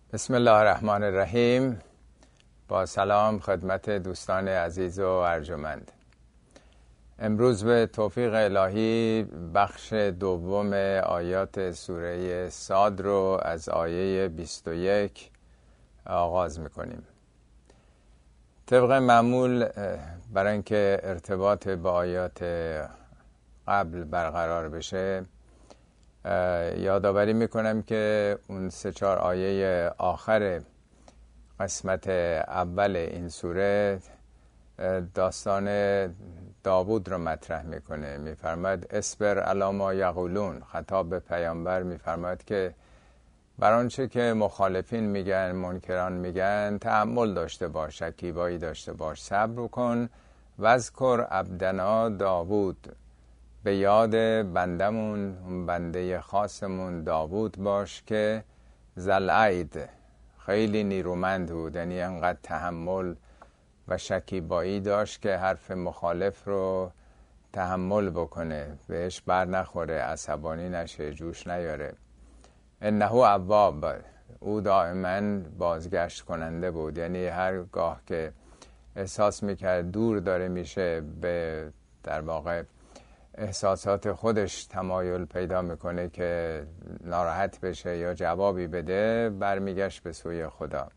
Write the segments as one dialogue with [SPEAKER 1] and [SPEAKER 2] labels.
[SPEAKER 1] بسم الله الرحمن الرحیم. با سلام خدمت دوستان عزیز و ارجمند. امروز به توفیق الهی بخش دوم آیات سوره صاد رو از آیه 21 آغاز میکنیم. طبق معمول برای اینکه ارتباط با آیات قبل برقرار بشه یادآوری میکنم که اون 3-4 آیه آخر قسمت اول این سوره داستان داوود رو مطرح میکنه. میفرماید اصبر علی ما یقولون، خطاب به پیامبر میفرماید که بر آنچه که مخالفین میگن، منکران میگن تحمل داشته باش، شکیبایی داشته باش، صبر کن. واذکر عبدنا داوود، به یاد بندمون، اون بنده خاصمون داوود باش که ذوالایدی، خیلی نیرومند بود، یعنی انقدر تحمل و شکیبایی داشت که حرف مخالف رو تحمل بکنه، بهش بر نخوره، عصبانی نشه، جوش نیاره. انه اواب، او دائما بازگشت کننده بود، یعنی هرگاه که احساس میکرد دور داره میشه، به در واقع احساسات خودش تمایل پیدا میکنه که ناراحت بشه یا جوابی بده، برمیگشت به سوی خدا.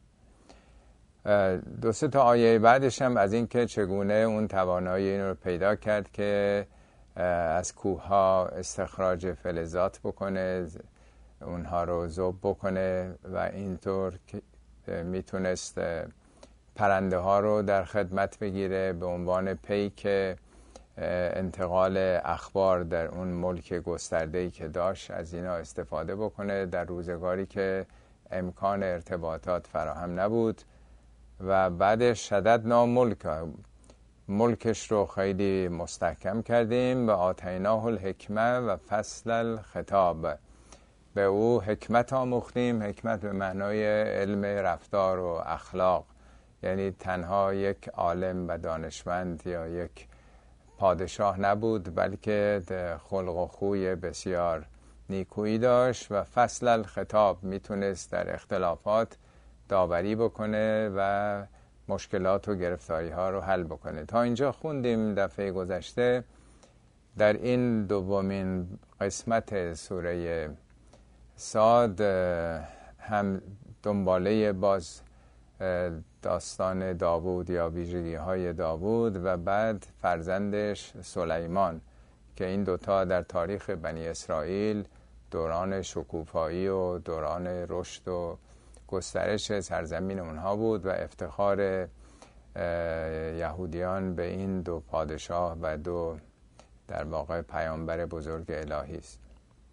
[SPEAKER 1] 2-3 آیه بعدش هم از این که چگونه اون توانایی این رو پیدا کرد که از کوه ها استخراج فلزات بکنه، اونها رو ذوب بکنه و اینطور که میتونست پرنده ها رو در خدمت بگیره به عنوان پیک انتقال اخبار در اون ملک گسترده‌ای که داشت، از اینا استفاده بکنه در روزگاری که امکان ارتباطات فراهم نبود. و بعدش شددنا ملکش رو خیلی مستحکم کردیم و آتیناه الحکمه و فصل الخطاب، به او حکمت آموختیم. حکمت به معنای علم رفتار و اخلاق، یعنی تنها یک عالم و دانشمند یا یک پادشاه نبود، بلکه خلق و خوی بسیار نیکویی داشت و فصل الخطاب، میتونست در اختلافات داوری بکنه و مشکلات و گرفتاری ها رو حل بکنه. تا اینجا خوندیم دفعه گذشته. در این دومین قسمت سوره صاد هم دنباله باز داستان داوود یا ویژگی های داوود و بعد فرزندش سلیمان، که این دوتا در تاریخ بنی اسرائیل دوران شکوفایی و دوران رشد و گسترش سرزمین اونها بود و افتخار یهودیان به این دو پادشاه و دو در واقع پیامبر بزرگ الهی است.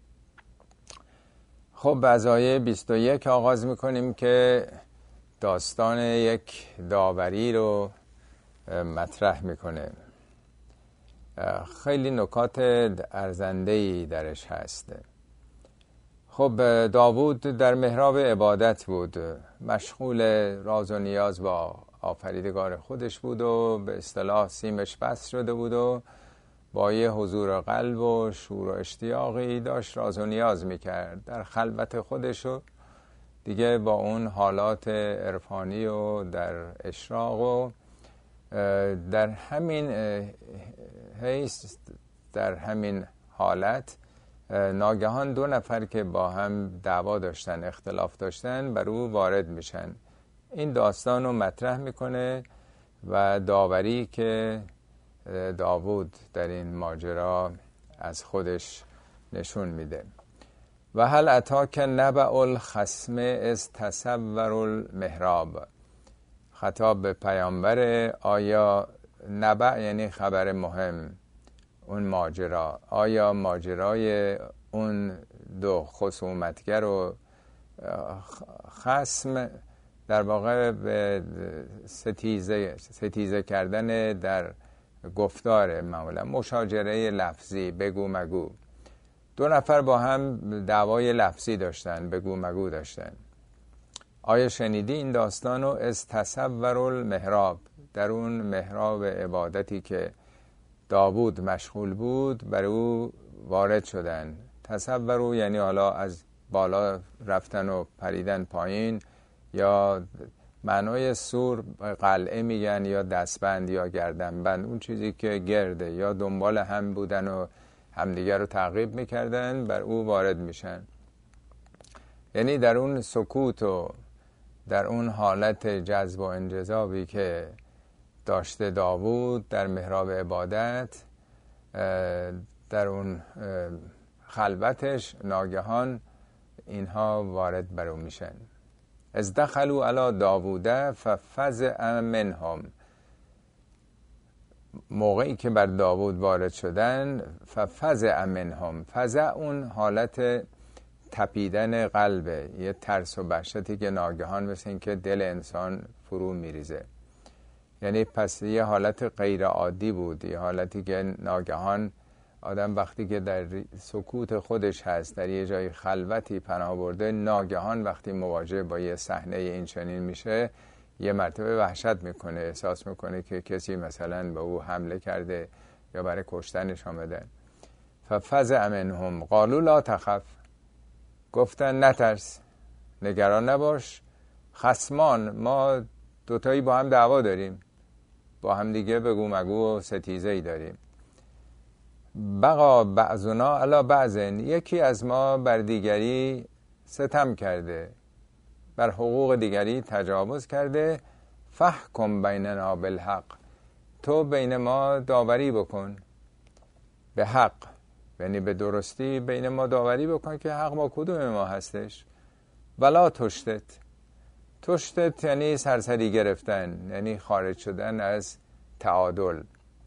[SPEAKER 1] خب از آیه 21 آغاز میکنیم که داستان یک داوری رو مطرح میکنه. خیلی نکات ارزنده‌ای درش هست. خب داوود در محراب عبادت بود، مشغول راز و نیاز با آفریدگار خودش بود و به اصطلاح سیمش بس شده بود و با یه حضور قلب و شور و اشتیاقی داشت راز و نیاز میکرد در خلوت خودشو دیگه، با اون حالات عرفانی و در اشراق و در همین حیث، در همین حالت ناگهان 2 نفر که با هم دعوا داشتن، اختلاف داشتن، بر او وارد میشن. این داستان رو مطرح میکنه و داوری که داوود در این ماجرا از خودش نشون میده. و هل اتاک نبأ الخصم اذ تصوروا المحراب، خطاب به پیامبر. آیا نبأ یعنی خبر مهم، اون ماجرا، آیا ماجرای اون دو خصومتگر و خصم در واقع به ستیزه کردن در گفتار، معمولا مشاجره لفظی، بگو مگو، 2 نفر با هم دعوای لفظی داشتن، بگو مگو داشتن. آیا شنیدی این داستانو؟ از تصور المحراب، در اون محراب عبادتی که داوود مشغول بود بر او وارد شدن. تصور یعنی حالا از بالا رفتن و پریدن پایین، یا معنای سور قلعه میگن یا دستبند یا گردنبند، اون چیزی که گرده، یا دنبال هم بودن و همدیگر رو تعقیب میکردن، بر او وارد میشن. یعنی در اون سکوت و در اون حالت جذب و انجذابی که داشته داوود در محراب عبادت، در اون خلوتش ناگهان اینها وارد بر او میشن. از دخلوا علی داوود ففزع منهم، موقعی که بر داوود وارد شدن، ففزع منهم، فزع اون حالت تپیدن قلبه، یه ترس و وحشتی که ناگهان مثل این که دل انسان فرو میریزه. یعنی پس یه حالت غیر عادی بود، یه حالتی که ناگهان آدم وقتی که در سکوت خودش هست، در یه جای خلوتی پناه برده، ناگهان وقتی مواجه با یه صحنه این چنین میشه، یه مرتبه وحشت میکنه، احساس میکنه که کسی مثلا به او حمله کرده یا برای کشتنش آمدن. ففزع منهم قالوا لا تخف، گفتن نترس، نگران نباش، خصمان، ما دوتایی با هم دعوا داریم، با هم دیگه بگو مگو و ستیزه‌ای داریم. بقا بعضنا علی بعضن، یکی از ما بر دیگری ستم کرده، بر حقوق دیگری تجاوز کرده. فحکم بیننا بالحق، تو بین ما داوری بکن به حق، یعنی به درستی بین ما داوری بکن که حق با کدوم ما هستش. ولا تشتت یعنی سرسری گرفتن، یعنی خارج شدن از تعادل،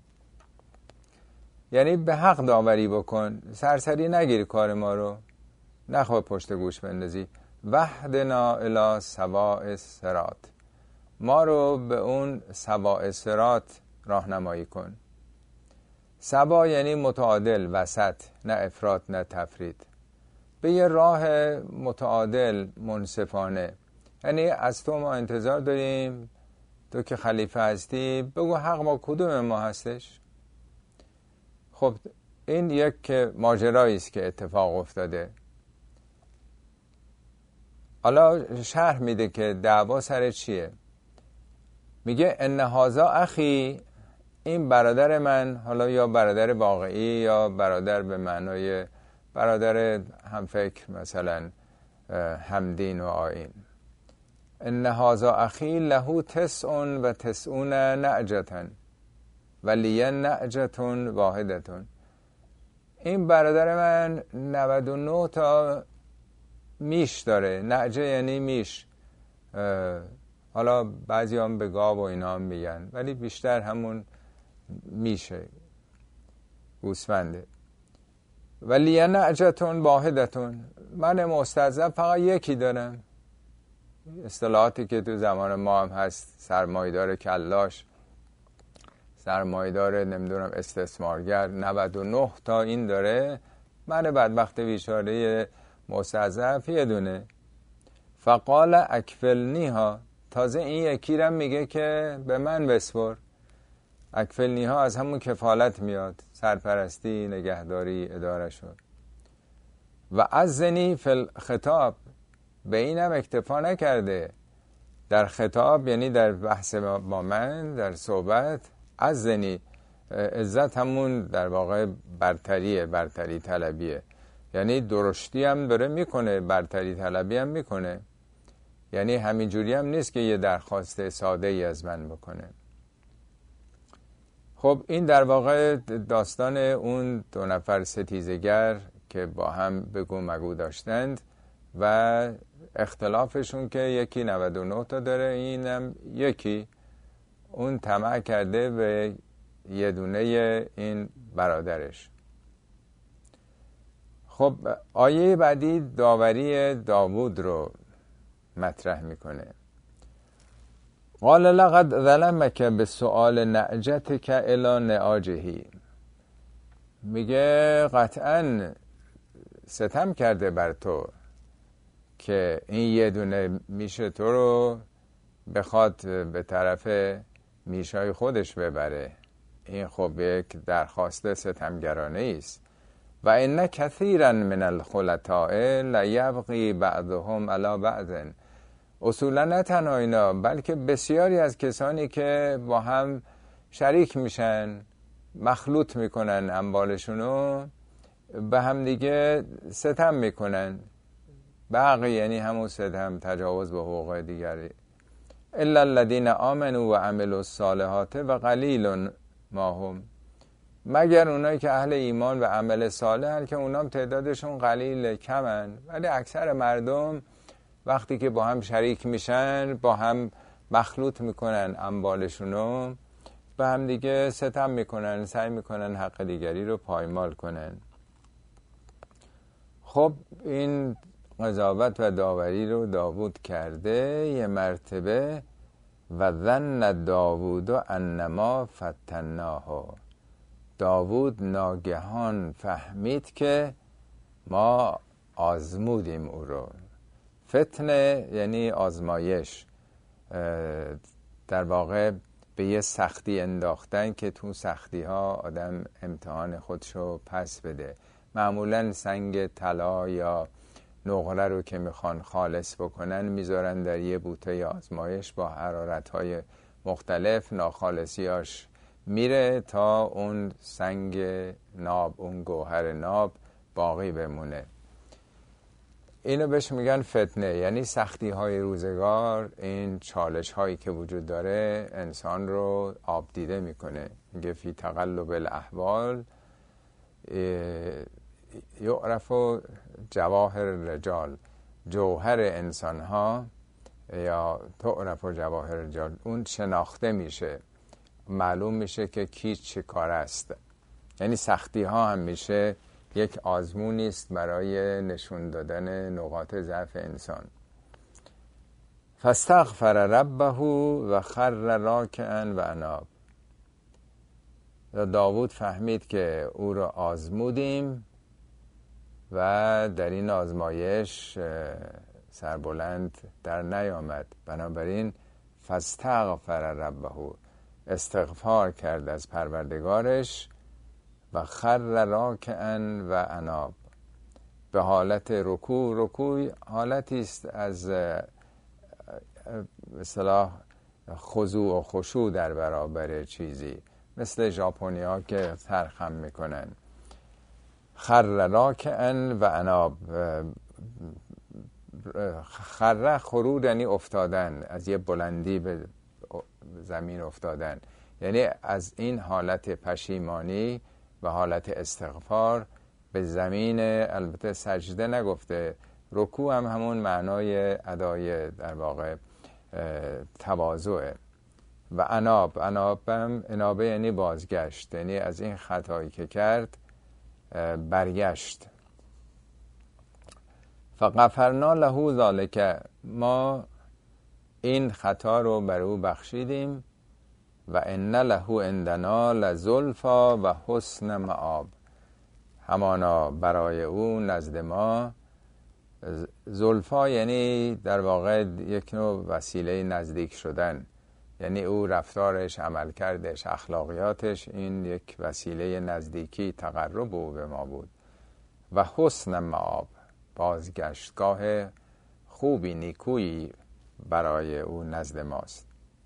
[SPEAKER 1] یعنی به حق داوری بکن، سرسری نگیر کار ما رو، نخواه پشت گوش بندازی. وحدنا الی سواء الصراط، ما رو به اون سواء الصراط راهنمایی کن. سوا یعنی متعادل، وسط، نه افراط نه تفرید، به یه راه متعادل منصفانه. یعنی از تو ما انتظار داریم، تو که خلیفه هستی بگو حق با کدوم ما هستش. خب این یک ماجرایی است که اتفاق افتاده. حالا شرح میده که دعوا سر چیه. میگه ان هذا اخی، این برادر من، حالا یا برادر واقعی یا برادر به معنای برادر همفکر، مثلا همدین و آیین. ان هذا اخی له 99 نعجة ولی نعجة واحدة، این برادر من 99 تا میش داره. نعجه یعنی میش، حالا بعضی هم به گاو و اینا هم میگن، ولی بیشتر همون میشه، گوسفنده. ولی نعجة واحدة، من مستضعف فقط یکی دارم. اصطلاحاتی که تو زمان ما هم هست، سرمایه‌دار کلاش، سرمایه‌دار نمیدونم استثمارگر، 99 تا این داره، من بدبخت بیچاره مستضعف یه دونه. فقال اکفلنیها، تازه این یکی رم میگه که به من بسپر. اکفلنیها از همون کفالت میاد، سرپرستی، نگهداری، اداره شد. و عزنی فی الخطاب، به اینم اکتفا نکرده در خطاب، یعنی در بحث با من، در صحبت. عزنی، عزت همون در واقع برتریه، برتری طلبیه، یعنی درشتی هم داره میکنه، برتری طلبی هم میکنه، یعنی همینجوری هم نیست که یه درخواست ساده ای از من بکنه. خب این در واقع داستان اون 2 نفر ستیزگر که با هم بگو مگو داشتند و اختلافشون که یکی 99 تا داره، اینم یکی، اون طمع کرده به یه دونه این برادرش. خب آیه بعدی داوری داوود رو مطرح میکنه. قال لقد ظلمك بسؤال نعجتك الی نعاجه، میگه قطعا ستم کرده بر تو که این یه دونه میشه تو رو بخواد به طرف میشای خودش ببره. این خب یک درخواست ستمگرانه است. و ان کثیرا من الخلطاء لیبغی بعضهم علی بعض، اصولا نه تنها اینا، بلکه بسیاری از کسانی که با هم شریک میشن، مخلوط میکنن اموالشونو، به هم دیگه ستم میکنن. بغی یعنی همون ستم، تجاوز به حقوق دیگری. الا الذین آمنوا و عملوا الصالحات و قلیل ما هم، مگر اونایی که اهل ایمان و عمل صالحن که اونام تعدادشون قلیل، کمن. ولی اکثر مردم وقتی که با هم شریک میشن، با هم مخلوط میکنن اموالشونو، به هم دیگه ستم میکنن، سعی میکنن حق دیگری رو پایمال کنن. خب این قضاوت و داوری رو داوود کرده یه مرتبه. و ظن داوود انما فتناه، داوود ناگهان فهمید که ما آزمودیم او رو. فتنه یعنی آزمایش، در واقع به یه سختی انداختن که تو سختی ها آدم امتحان خودشو پس بده. معمولا سنگ طلا یا نقره رو که میخوان خالص بکنن میذارن در یه بوته آزمایش، با حرارت‌های مختلف ناخالصیاش میره تا اون سنگ ناب، اون گوهر ناب باقی بمونه. اینو بهش میگن فتنه، یعنی سختی های روزگار، این چالش هایی که وجود داره انسان رو آب دیده میکنه. میگه فی تقلب الاحوال یعرف جواهر الرجال، جوهر انسان ها یا تعرف جواهر الرجال، اون شناخته میشه، معلوم میشه که کی چه کار است. یعنی سختی ها هم میشه یک آزمونی است برای نشون دادن نقاط ضعف انسان. فاستغفر ربه و خر راکعا و اناب. داوود فهمید که او را آزمودیم و در این آزمایش سربلند در نیامد، بنابراین فاستغفر ربه، استغفار کرد از پروردگارش، و خر راکعا و اناب، به حالت رکوع. رکوع حالتی است از اصطلاح خضوع و خشوع در برابر چیزی، مثل ژاپنی‌ها که سرخم میکنن. خر راکعا و اناب، خر خرود یعنی افتادن، از یه بلندی به زمین افتادن، یعنی از این حالت پشیمانی و حالت استغفار به زمین، البته سجده نگفته، رکوع هم همون معنای ادای در واقع تواضعه. و اناب، انابه یعنی بازگشت، یعنی از این خطایی که کرد برگشت. فغفرنا له ذلک، ما این خطا رو بر او بخشیدیم. و ان له عندنا لزلفی و حسن مآب، همانا برای او نزد ما زلفا یعنی در واقع یک نوع وسیله نزدیک شدن، یعنی او رفتارش، عملکردش، اخلاقیاتش این یک وسیله نزدیکی، تقرب او به ما بود. و حسن مآب، بازگشتگاه خوبی، نیکویی برای او نزد ماست.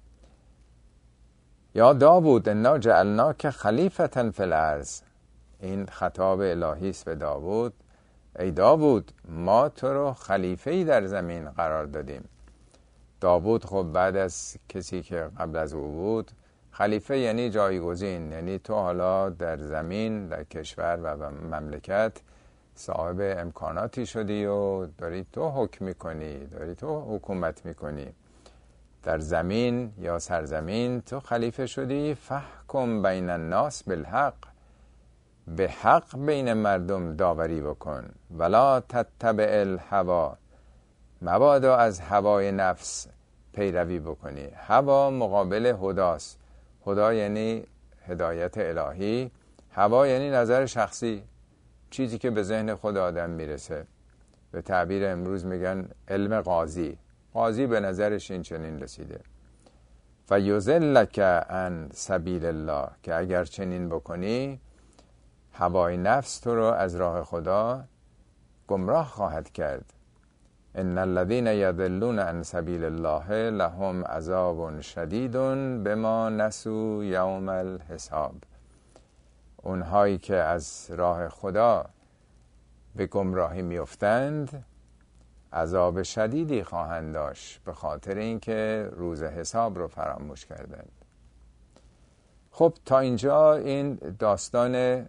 [SPEAKER 1] یا داوود انا جعلناک خلیفة فی الارض، این خطاب الهی است به داوود. ای داوود، ما تو رو خلیفه‌ای در زمین قرار دادیم. داوود خب بعد از کسی که قبل از او بود، خلیفه یعنی جایگزین، یعنی تو حالا در زمین، در کشور و مملکت صاحب امکاناتی شدی و داری تو حکم میکنی، داری تو حکومت میکنی در زمین یا سرزمین، تو خلیفه شدی. فحکم بین الناس بالحق، به حق بین مردم داوری بکن. ولا تتبع الهوا، مبادا از هوای نفس پیروی بکنی. هوا مقابل هداست، هدا یعنی هدایت الهی، هوا یعنی نظر شخصی، چیزی که به ذهن خود آدم میرسه. به تعبیر امروز میگن علم قاضی، قاضی به نظرش این چنین رسیده. فیضلک عن سبیل الله، که اگر چنین بکنی هوای نفس تو رو از راه خدا گمراه خواهد کرد. ان الذين يضلون عن سبیل الله لهم عذاب شدید بما نسوا یوم الحساب. اونهایی که از راه خدا به گمراهی میافتند عذاب شدیدی خواهند داشت به خاطر اینکه روز حساب رو فراموش کردند. خب تا اینجا این داستان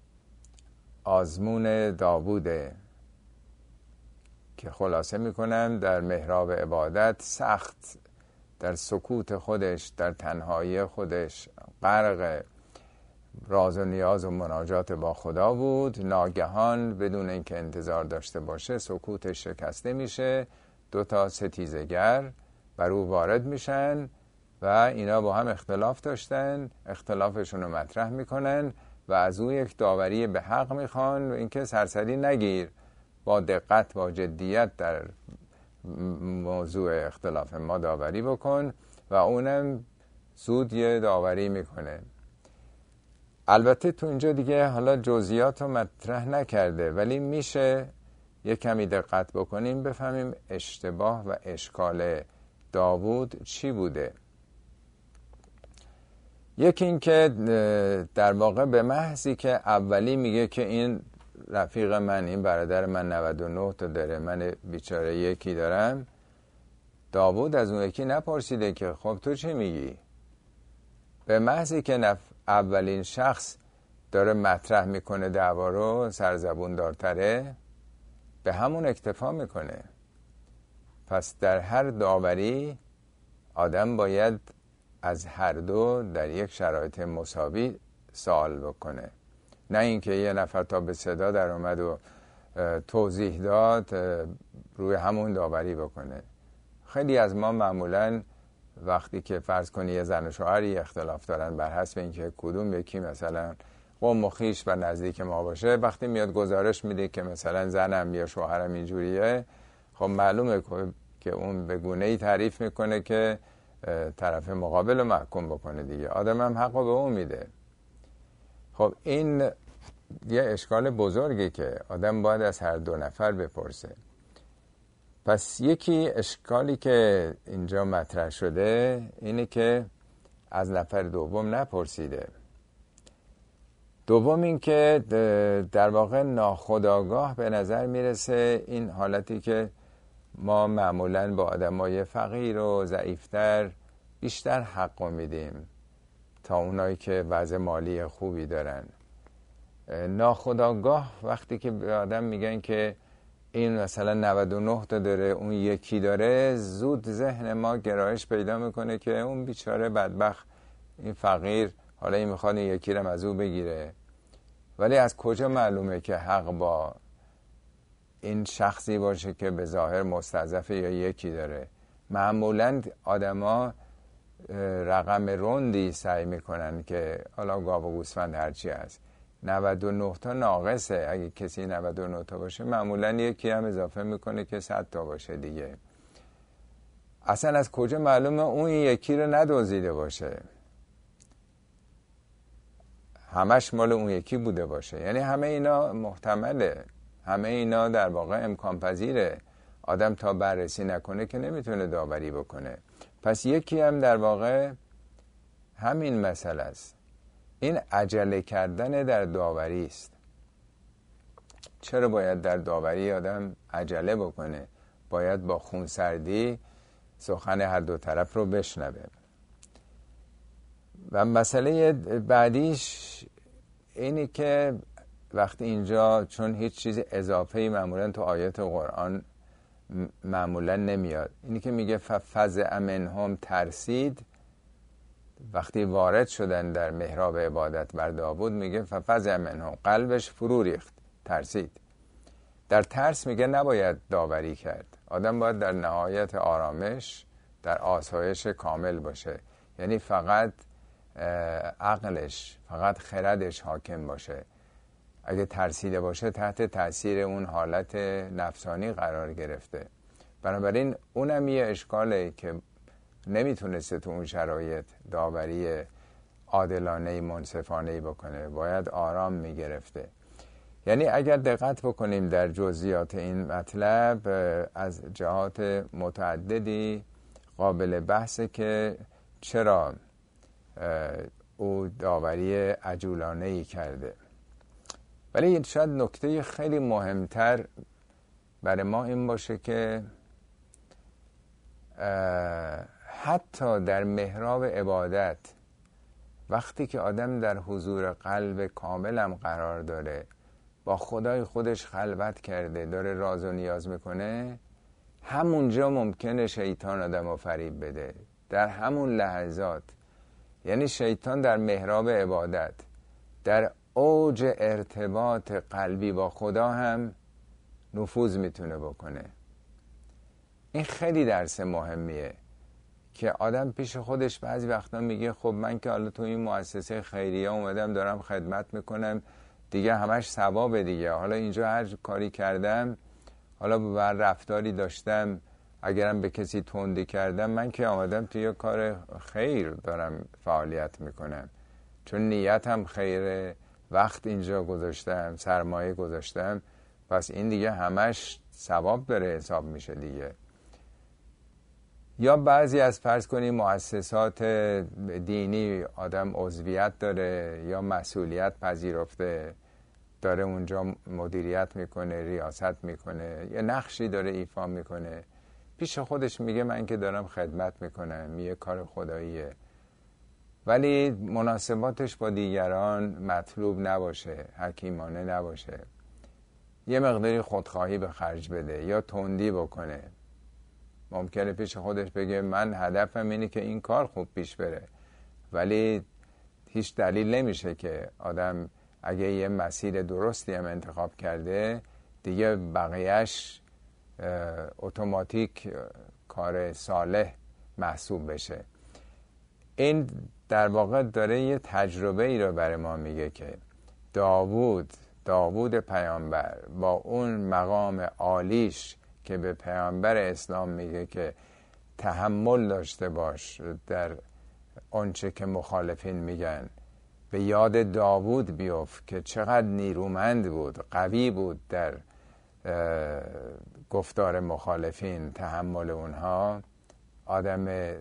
[SPEAKER 1] آزمون داووده که خلاصه میکنم در محراب عبادت سخت در سکوت خودش، در تنهایی خودش غرق راز و نیاز و مناجات با خدا بود. ناگهان بدون اینکه انتظار داشته باشه سکوتش شکسته میشه، 2 ستیزگر بر او وارد میشن و اینا با هم اختلاف داشتن، اختلافشون رو مطرح میکنن و از او یک داوری به حق میخوان و اینکه سرسری نگیر، با دقت با جدیت در موضوع اختلاف ما داوری بکن و اونم زود یه داوری میکنه. البته تو اینجا دیگه حالا جزئیات رو مطرح نکرده، ولی میشه یه کمی دقت بکنیم بفهمیم اشتباه و اشکال داوود چی بوده. یکی این که در واقع به محضی که اولی میگه که این رفیق من، این برادر من 99 تا داره، من بیچاره یکی دارم، داوود از اون یکی نپرسیده که خب تو چی میگی؟ به محضی که اولین شخص داره مطرح میکنه دعوا رو، سرزبون دارتره، به همون اکتفا میکنه. پس در هر داوری آدم باید از هر دو در یک شرایط مساوی سوال بکنه، نه اینکه یه نفر تا به صدا در اومد و توضیح داد روی همون داوری بکنه. خیلی از ما معمولاً وقتی که فرض کنی یه زن و شوهری اختلاف دارن بر حسب اینکه کدوم یکی مثلا قوم و خویش و نزدیک ما باشه، وقتی میاد گزارش میده که مثلا زنم یا شوهرم اینجوریه، خب معلومه که اون به گونه‌ای تعریف میکنه که طرف مقابل رو محکوم بکنه دیگه. آدم هم حق رو به اون میده. خب این یه اشکال بزرگی که آدم باید از هر دو نفر بپرسه. پس یکی اشکالی که اینجا مطرح شده اینه که از نفر دوم نپرسیده. دوم این که در واقع ناخودآگاه به نظر میرسه این حالتی که ما معمولاً با آدمای فقیر و ضعیفتر بیشتر حق میدیم تا اونایی که وضع مالی خوبی دارن. ناخودآگاه وقتی که به آدم میگن که این مثلا 99 تا داره اون یکی داره، زود ذهن ما گرایش پیدا میکنه که اون بیچاره بدبخت، این فقیر، حالا این میخواد این یکی رو از او بگیره. ولی از کجا معلومه که حق با این شخصی باشه که به ظاهر مستضعف یا یکی داره؟ معمولاً آدما رقم روندی سعی میکنن که حالا گاو و گوسفند هرچی هست 99 تا ناقصه. اگه کسی 99 تا باشه معمولاً یکی هم اضافه میکنه که 100 تا باشه دیگه. اصلا از کجا معلومه اون یکی رو ندزدیده باشه، همش مال اون یکی بوده باشه؟ یعنی همه اینا محتمله، همه اینا در واقع امکان پذیره. آدم تا بررسی نکنه که نمیتونه داوری بکنه. پس یکی هم در واقع همین مسئله است، این عجله کردن در داوری است. چرا باید در داوری آدم عجله بکنه؟ باید با خونسردی سخن هر دو طرف رو بشنوه. و مسئله بعدیش اینی که وقتی اینجا چون هیچ چیز اضافه‌ای معمولاً تو آیات قرآن معمولاً نمیاد، اینی که میگه ففزع منهم، ترسید. وقتی وارد شدن در محراب عبادت بر داوود میگه ففزع منهم، قلبش فرو ریخت، ترسید. در ترس میگه نباید داوری کرد. آدم باید در نهایت آرامش، در آسایش کامل باشه. یعنی فقط عقلش، فقط خردش حاکم باشه. اگه ترسیده باشه تحت تاثیر اون حالت نفسانی قرار گرفته. بنابراین اونم یه اشکاله که نمیتونسته تو اون شرایط داوری عادلانه منصفانه بکنه، باید آرام میگرفته. یعنی اگر دقت بکنیم در جزئیات این مطلب از جهات متعددی قابل بحثه که چرا او داوری عجولانه‌ای کرده. ولی شاید نکته خیلی مهمتر برای ما این باشه که حتی در محراب عبادت وقتی که آدم در حضور قلب کاملم قرار داره، با خدای خودش خلوت کرده، داره راز و نیاز میکنه، همونجا ممکنه شیطان آدم رو فریب بده، در همون لحظات. یعنی شیطان در محراب عبادت، در اوج ارتباط قلبی با خدا هم نفوذ میتونه بکنه. این خیلی درس مهمیه که آدم پیش خودش بعضی وقتا میگه خب من که حالا تو این مؤسسه خیریه اومدم دارم خدمت میکنم دیگه، همش ثوابه دیگه، حالا اینجا هر کاری کردم، حالا بر رفتاری داشتم، اگرم به کسی تندی کردم، من که آمدم توی کار خیر دارم فعالیت میکنم، چون نیتم خیره، وقت اینجا گذاشتم، سرمایه گذاشتم، پس این دیگه همش ثواب داره حساب میشه دیگه. یا بعضی از فرض کنیم مؤسسات دینی آدم عضویت داره یا مسئولیت پذیرفته، داره اونجا مدیریت میکنه، ریاست میکنه، یه نقشی داره ایفا میکنه، پیش خودش میگه من که دارم خدمت میکنم، یه کار خداییه، ولی مناسباتش با دیگران مطلوب نباشه، حکیمانه نباشه، یه مقداری خودخواهی به خرج بده یا تندی بکنه. ممکنه پیش خودش بگه من هدفم اینه که این کار خوب پیش بره، ولی هیچ دلیل نمیشه که آدم اگه یه مسیر درستی هم انتخاب کرده دیگه بقیهش اتوماتیک کار صالح محسوب بشه. این در واقع داره یه تجربه ای رو برای ما میگه که داوود پیامبر با اون مقام عالیش که به پیامبر اسلام میگه که تحمل داشته باش در آنچه که مخالفین میگن، به یاد داوود بیفت که چقدر نیرومند بود، قوی بود در گفتار مخالفین، تحمل اونها، آدم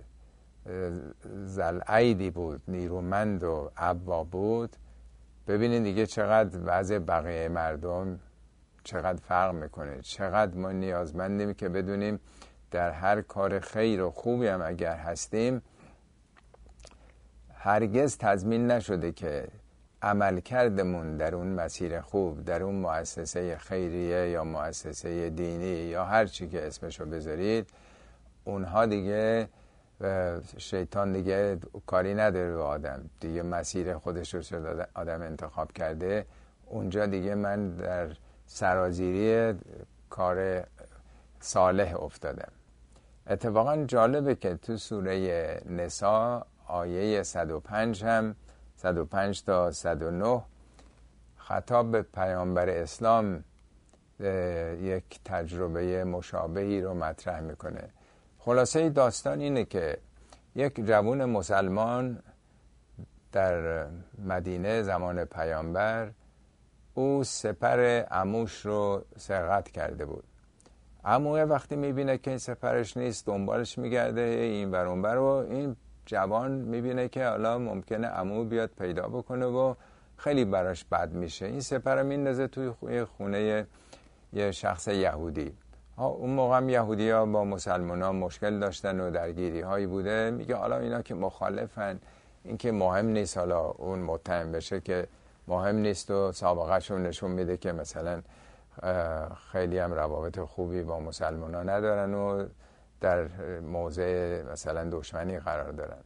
[SPEAKER 1] ذوالایدی بود، نیرومند و اواب بود. ببینید دیگه چقدر وضع بقیه مردم چقدر فرق میکنه، چقدر ما نیازمندیم که بدونیم در هر کار خیر و خوبی هم اگر هستیم هرگز تضمین نشده که عملکردمون در اون مسیر خوب، در اون مؤسسه خیریه یا مؤسسه دینی یا هر چی که اسمشو بذارید، اونها دیگه شیطان دیگه کاری نداره به آدم دیگه، مسیر خودش رو شده آدم انتخاب کرده، اونجا دیگه من در سرازیری کار صالح افتادم. اتفاقا جالبه که تو سوره نساء آیه 105 هم 105 تا 109 خطاب به پیامبر اسلام یک تجربه مشابهی رو مطرح میکنه. خلاصه داستان اینه که یک جوان مسلمان در مدینه زمان پیامبر، او سپر عموش رو سرقت کرده بود. عموه وقتی میبینه که این سپرش نیست دنبالش میگرده این ور اون ور، و این جوان میبینه که حالا ممکنه عمو بیاد پیدا بکنه و خیلی براش بد میشه، این سپر رو میندازه توی خونه یه شخص یهودی. اون موقع هم یهودی ها با مسلمان ها مشکل داشتن و درگیری هایی بوده، میگه حالا اینا که مخالفن این که مهم نیست، حالا اون متهم بشه که مهم نیست، و سابقه شون نشون میده که مثلا خیلی هم روابط خوبی با مسلمان ها ندارن و در موضع مثلا دشمنی قرار دارن.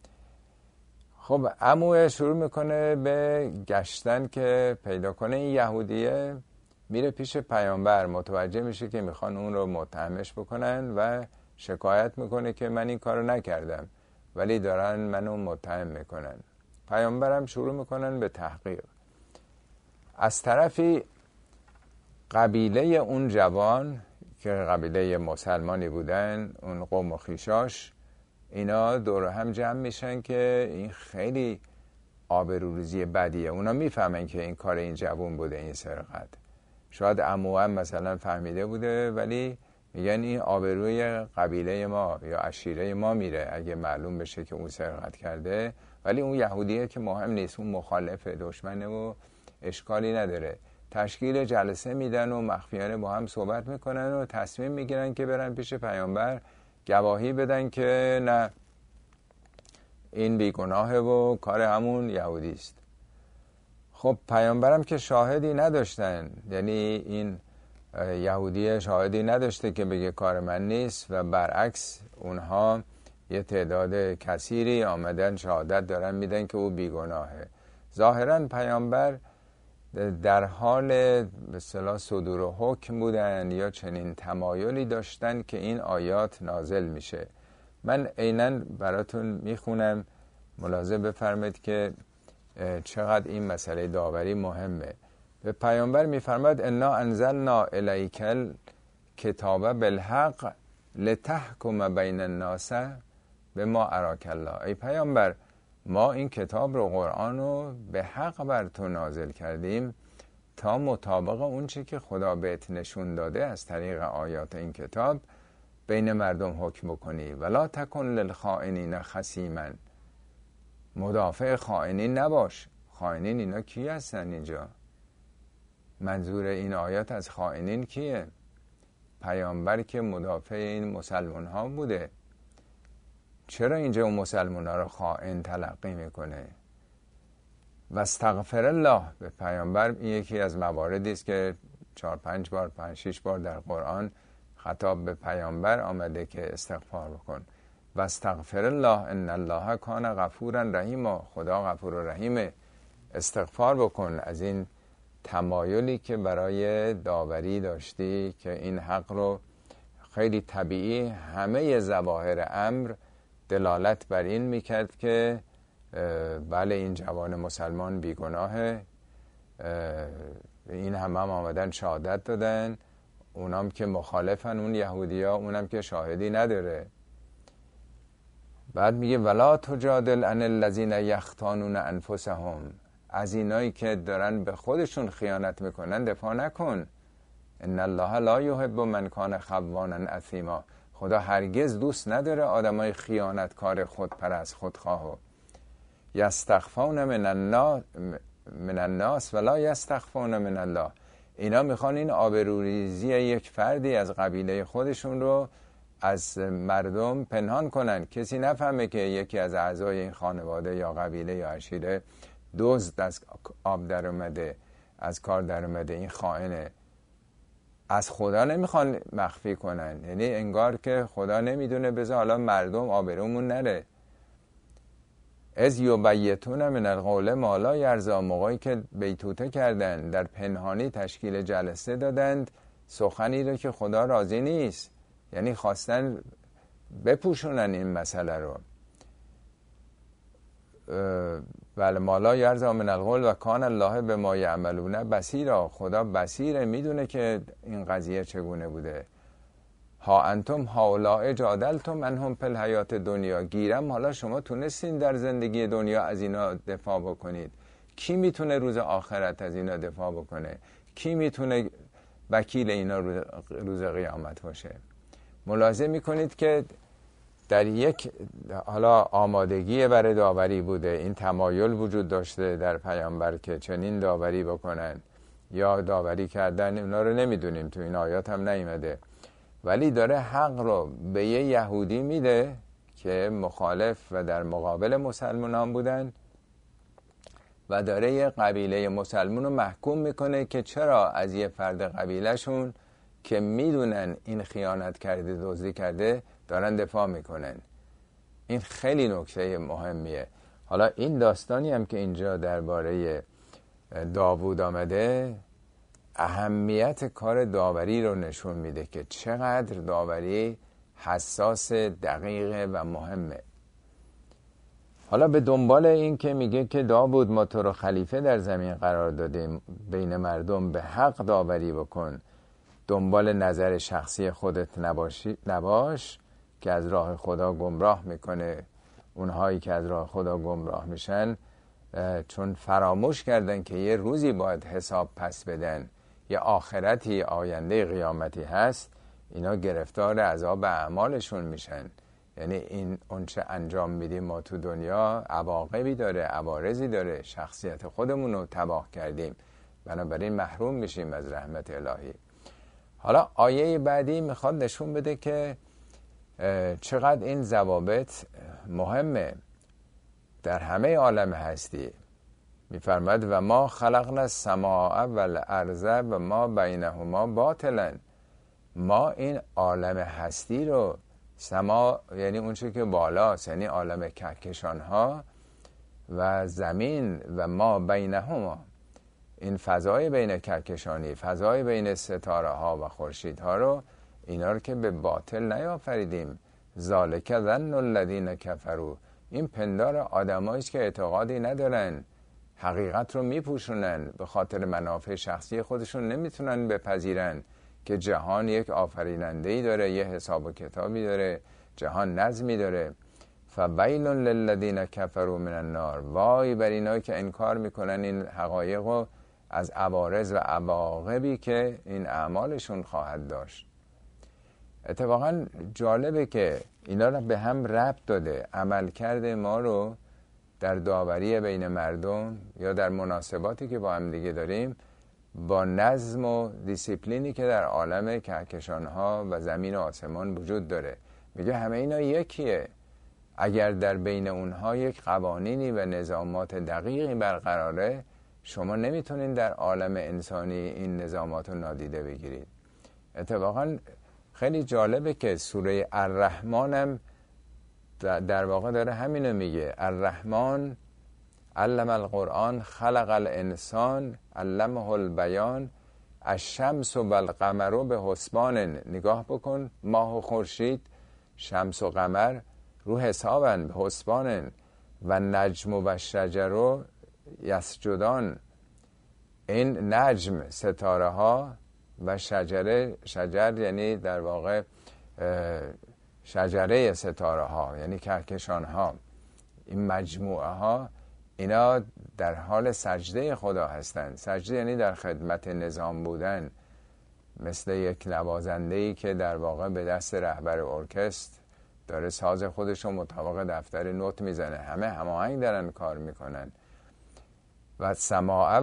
[SPEAKER 1] خب عموه شروع میکنه به گشتن که پیدا کنه این یهودیه، میره پیش پیامبر، متوجه میشه که میخوان اون رو متهمش بکنن و شکایت میکنه که من این کارو نکردم ولی دارن منو متهم میکنن. پیامبرم شروع میکنن به تحقیق. از طرفی قبیله اون جوان که قبیله مسلمانی بودن، اون قوم و خیشاش، اینا دور هم جمع میشن که این خیلی آبروریزی بدیه. اونا میفهمن که این کار این جوون بوده، این سرقت. شاید عمو هم مثلا فهمیده بوده، ولی میگن این آبروی قبیله ما یا عشیره ما میره اگه معلوم بشه که اون سرقت کرده. ولی اون یهودیه که مهم نیست، اون مخالفه، دشمنه و اشکالی نداره. تشکیل جلسه میدن و مخفیانه با هم صحبت میکنن و تصمیم میگیرن که برن پیش پیامبر گواهی بدن که نه، این بیگناهه و کار همون یهودی است. خب پیامبرم که شاهدی نداشتن، یعنی این یهودی شاهدی نداشته که بگه کار من نیست، و برعکس اونها یه تعداد کثیری آمدن شهادت دارن میدن که او بیگناهه. ظاهرا پیامبر در حال به اصطلاح صدور و حکم بودن یا چنین تمایلی داشتن که این آیات نازل میشه. من عیناً براتون میخونم، ملاحظه بفرمایید که چقدر این مسئله داوری مهمه. به پیامبر میفرماد انا انزلنا الیک الکتاب بالحق لتحکم بین الناس بما اراک الله. ای پیامبر، ما این کتاب رو، قرآن رو، به حق بر تو نازل کردیم تا مطابق اون چی که خدا بهت نشون داده از طریق آیات این کتاب بین مردم حکم بکنی. ولا تکن للخائنین خصیما، مدافع خائنین نباش. خائنین اینا کی هستن اینجا؟ منظور این آیات از خائنین کیه؟ پیامبر که مدافع این مسلمان ها بوده. چرا اینجا اون مسلمان ها رو خائن تلقی میکنه؟ و استغفر الله به پیامبر، این یکی از مواردی است که 4-5 بار 5-6 بار در قرآن خطاب به پیامبر آمده که استغفار بکن. و استغفر الله ان الله کان غفورا رحیما، خدا غفور و رحیمه. استغفار بکن از این تمایلی که برای داوری داشتی که این حق رو خیلی طبیعی همه ظواهر امر دلالت بر این میکرد که بله این جوان مسلمان بیگناهه. این هم آمدن شهادت دادن، اونام که مخالفن، اون یهودیا، اونم که شاهدی نداره. بعد میگه ولا تجادل عن الذین یختانون انفسهم، از اینایی که دارن به خودشون خیانت میکنن دفاع نکن. ان الله لا یحب من کان خوانا اثیما، خدا هرگز دوست نداره آدمای خیانتکار، خودپرست، خودخواه. یستخفون من الناس ولا یستخفون من الله، اینا میخوان این آبروریزی یک فردی از قبیله خودشون رو از مردم پنهان کنن، کسی نفهمه که یکی از اعضای این خانواده یا قبیله یا عشیره دزد از آب در اومده، از کار در اومده، این خائنه. از خدا نمیخوان مخفی کنن، یعنی انگار که خدا نمیدونه، بذار حالا مردم آبرومون نره. از یبیتون من القول ما لا یرضی، موقعی که بیتوته کردن، در پنهانی تشکیل جلسه دادند سخنی رو که خدا راضی نیست، یعنی خواستن بپوشونن این مسئله رو. بله ما لا یرضی من القول و کان الله بما یعملون بصیرا، خدا بصیره، میدونه که این قضیه چگونه بوده. ها انتم هؤلاء جادلتم عنهم فی الحیات دنیا، گیرم حالا شما تونستین در زندگی دنیا از اینا دفاع بکنید، کی میتونه روز آخرت از اینا دفاع بکنه؟ کی میتونه وکیل اینا روز قیامت باشه؟ ملاحظه میکنید که در یک حالا آمادگی برای داوری بوده، این تمایل وجود داشته در پیامبر که چنین داوری بکنن یا داوری کردن، اونا رو نمیدونیم، تو این آیات هم نیامده، ولی داره حق رو به یه یهودی میده که مخالف و در مقابل مسلمانان بودن، و داره یه قبیله مسلمان رو محکوم میکنه که چرا از یه فرد قبیلهشون که میدونن این خیانت کرده، دزدی کرده، دارن دفاع میکنن. این خیلی نکته مهمیه. حالا این داستانی هم که اینجا درباره داوود آمده اهمیت کار داوری رو نشون میده که چقدر داوری حساس، دقیقه و مهمه. حالا به دنبال این که میگه که داوود ما تو رو خلیفه در زمین قرار دادیم، بین مردم به حق داوری بکن، دنبال نظر شخصی خودت نباش که از راه خدا گمراه میکنه. اونهایی که از راه خدا گمراه میشن چون فراموش کردن که یه روزی باید حساب پس بدن، یه آخرتی آینده قیامتی هست، اینا گرفتار عذاب اعمالشون میشن. یعنی این اونچه انجام میدیم ما تو دنیا عواقبی داره، عوارضی داره، شخصیت خودمون رو تباه کردیم، بنابراین محروم میشیم از رحمت الهی. حالا آیه بعدی میخواد نشون بده که چقدر این ضوابط مهمه در همه عالم هستی. میفرماد و ما خلقنا السماء والارض و ما بینهما باطلا. ما این عالم هستی رو، سما یعنی اون چیزی که بالاست، یعنی عالم کهکشان ها، و زمین و ما بینهما، این فضای بین کهکشانی، فضای بین ستاره ها و خورشید ها رو، اینا رو که به باطل نیافریدیم. ذالک ظن الذین کفروا، این پندار آدمایی است که اعتقادی ندارن، حقیقت رو میپوشونن، به خاطر منافع شخصی خودشون نمیتونن بپذیرن که جهان یک آفریننده‌ای داره، یه حساب و کتابی داره، جهان نظمی داره. فویل للذین کفروا من النار، وای بر اینایی که انکار میکنن این حقایق رو از عوارض و عواقبی که این اعمالشون خواهد داشت. اتفاقا جالبه که اینا رو به هم ربط داده. عملکرد ما رو در داوری بین مردم یا در مناسباتی که با هم دیگه داریم با نظم و دیسیپلینی که در عالم کهکشان‌ها و زمین و آسمان وجود داره. میگه همه اینا یکیه. اگر در بین اونها یک قوانینی و نظامات دقیقی برقراره، شما نمیتونین در عالم انسانی این نظامات رو نادیده بگیرید. اتفاقا خیلی جالبه که سوره الرحمن هم در واقع داره همینو میگه. الرحمن علم القرآن خلق الانسان علمه البیان الشمس و القمر به حسبان. نگاه بکن، ماه و خورشید، شمس و قمر رو حسابن، به حسبان. و نجم و شجر یسجدان، این نجم ستاره ها و شجر یعنی در واقع شجره ستاره ها یعنی کهکشان ها، این مجموعه ها اینا در حال سجده خدا هستند. سجده یعنی در خدمت نظام بودن، مثل یک نوازنده‌ای که در واقع به دست رهبر ارکستر داره ساز خودش رو مطابق دفتر نوت میزنه، همه هماهنگ دارن کار میکنن. و سماع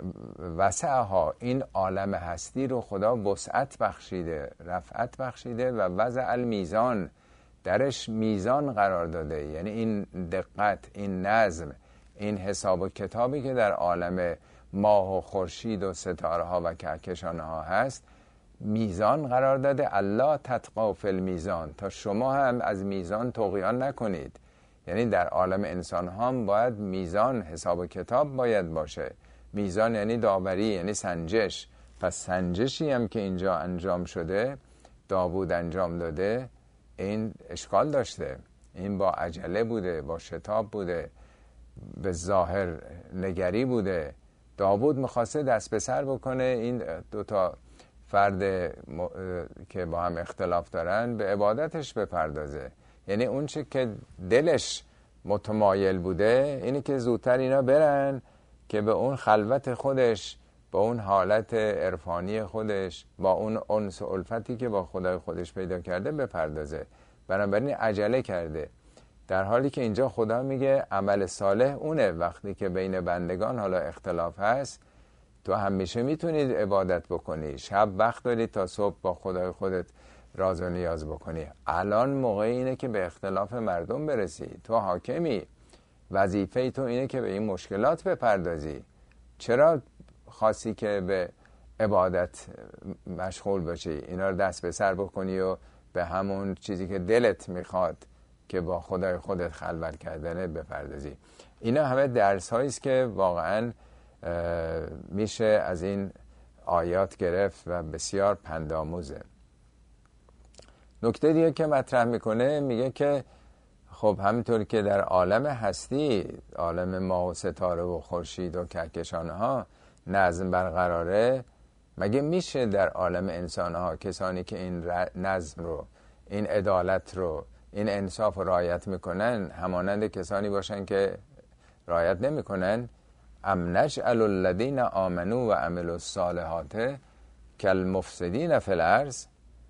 [SPEAKER 1] وسعها، این عالم هستی رو خدا وسعت بخشیده، رفعت بخشیده و وضع المیزان، درش میزان قرار داده. یعنی این دقت، این نظم، این حساب و کتابی که در عالم ماه و خورشید و ستاره ها و کهکشان ها هست، میزان قرار داده. الله تطغوا فی المیزان، تا شما هم از میزان طغیان نکنید. یعنی در عالم انسان هم باید میزان، حساب و کتاب باید باشه. میزان یعنی داوری، یعنی سنجش. پس سنجشی هم که اینجا انجام شده، داوود انجام داده، این اشکال داشته. این با عجله بوده، با شتاب بوده، به ظاهر نگری بوده. داوود میخواسته دست به سر بکنه این دوتا فرد که با هم اختلاف دارن به عبادتش بپردازه. یعنی اون چه که دلش متمایل بوده اینی که زودتر اینا برن که به اون خلوت خودش، با اون حالت عرفانی خودش، با اون انس و الفتی که با خدای خودش پیدا کرده بپردازه. بنابراین عجله کرده. در حالی که اینجا خدا میگه عمل صالح اونه. وقتی که بین بندگان حالا اختلاف هست، تو همیشه میتونید عبادت بکنی، شب وقت داری تا صبح با خدای خودت راز و نیاز بکنی. الان موقع اینه که به اختلاف مردم برسی. تو حاکمی، وظیفه تو اینه که به این مشکلات بپردازی. چرا خاصی که به عبادت مشغول باشی؟ اینا رو دست به سر بکنی و به همون چیزی که دلت میخواد که با خدای خودت خلوت کردنه بپردازی. اینا همه درس هایی است که واقعا میشه از این آیات گرفت و بسیار پندآموزه. نکته دیگه که مطرح میکنه، میگه که خب همینطور که در عالم هستی، عالم ماه و ستاره و خورشید و کهکشان ها نظم برقراره، مگه میشه در عالم انسان ها کسانی که این نظم رو، این عدالت رو، این انصاف رو رعایت میکنن همانند کسانی باشن که رعایت نمیکنن، ام نجعل الذین آمنوا و عملوا الصالحات کالمفسدین فی الارض،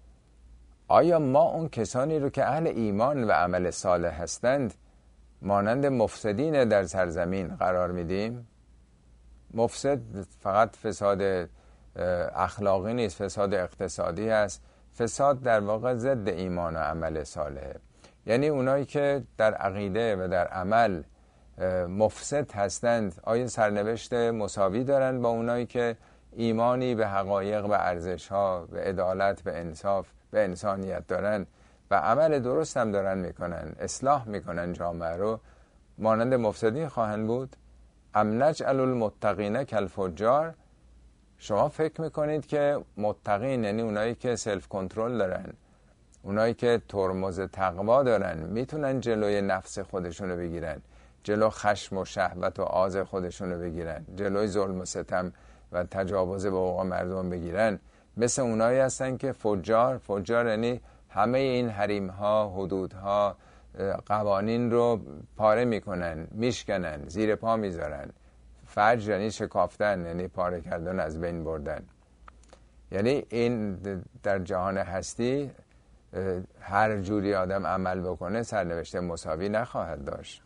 [SPEAKER 1] آیا ما اون کسانی رو که اهل ایمان و عمل صالح هستند مانند مفسدین در سرزمین قرار میدیم؟ مفسد فقط فساد اخلاقی نیست، فساد اقتصادی هست. فساد در واقع ضد ایمان و عمل صالحه. یعنی اونایی که در عقیده و در عمل مفسد هستند آیا سرنوشت مساوی دارن با اونایی که ایمانی به حقایق و ارزش‌ها و عدالت و انصاف و انسانیت دارن و عمل درست هم دارن میکنن، اصلاح میکنن جامعه رو، مانند مفسدین خواهند بود؟ ام نجعل المتقین کالفجار، شما فکر میکنید که متقین یعنی اونایی که سلف کنترل دارن، اونایی که ترمز تقوا دارن، میتونن جلوی نفس خودشونو بگیرن، جلو خشم و شهوت و آز خودشونو بگیرن، جلوی ظلم و ستم و تجاوز به حقوق مردم بگیرن، مثل اونایی هستن که فجار یعنی همه این حریم ها، حدود ها، قوانین رو پاره میکنن، میشکنن، زیر پا میذارن. فجر یعنی شکافتن، یعنی پاره کردن، از بین بردن. یعنی این در جهان هستی هر جوری آدم عمل بکنه سرنوشت مساوی نخواهد داشت.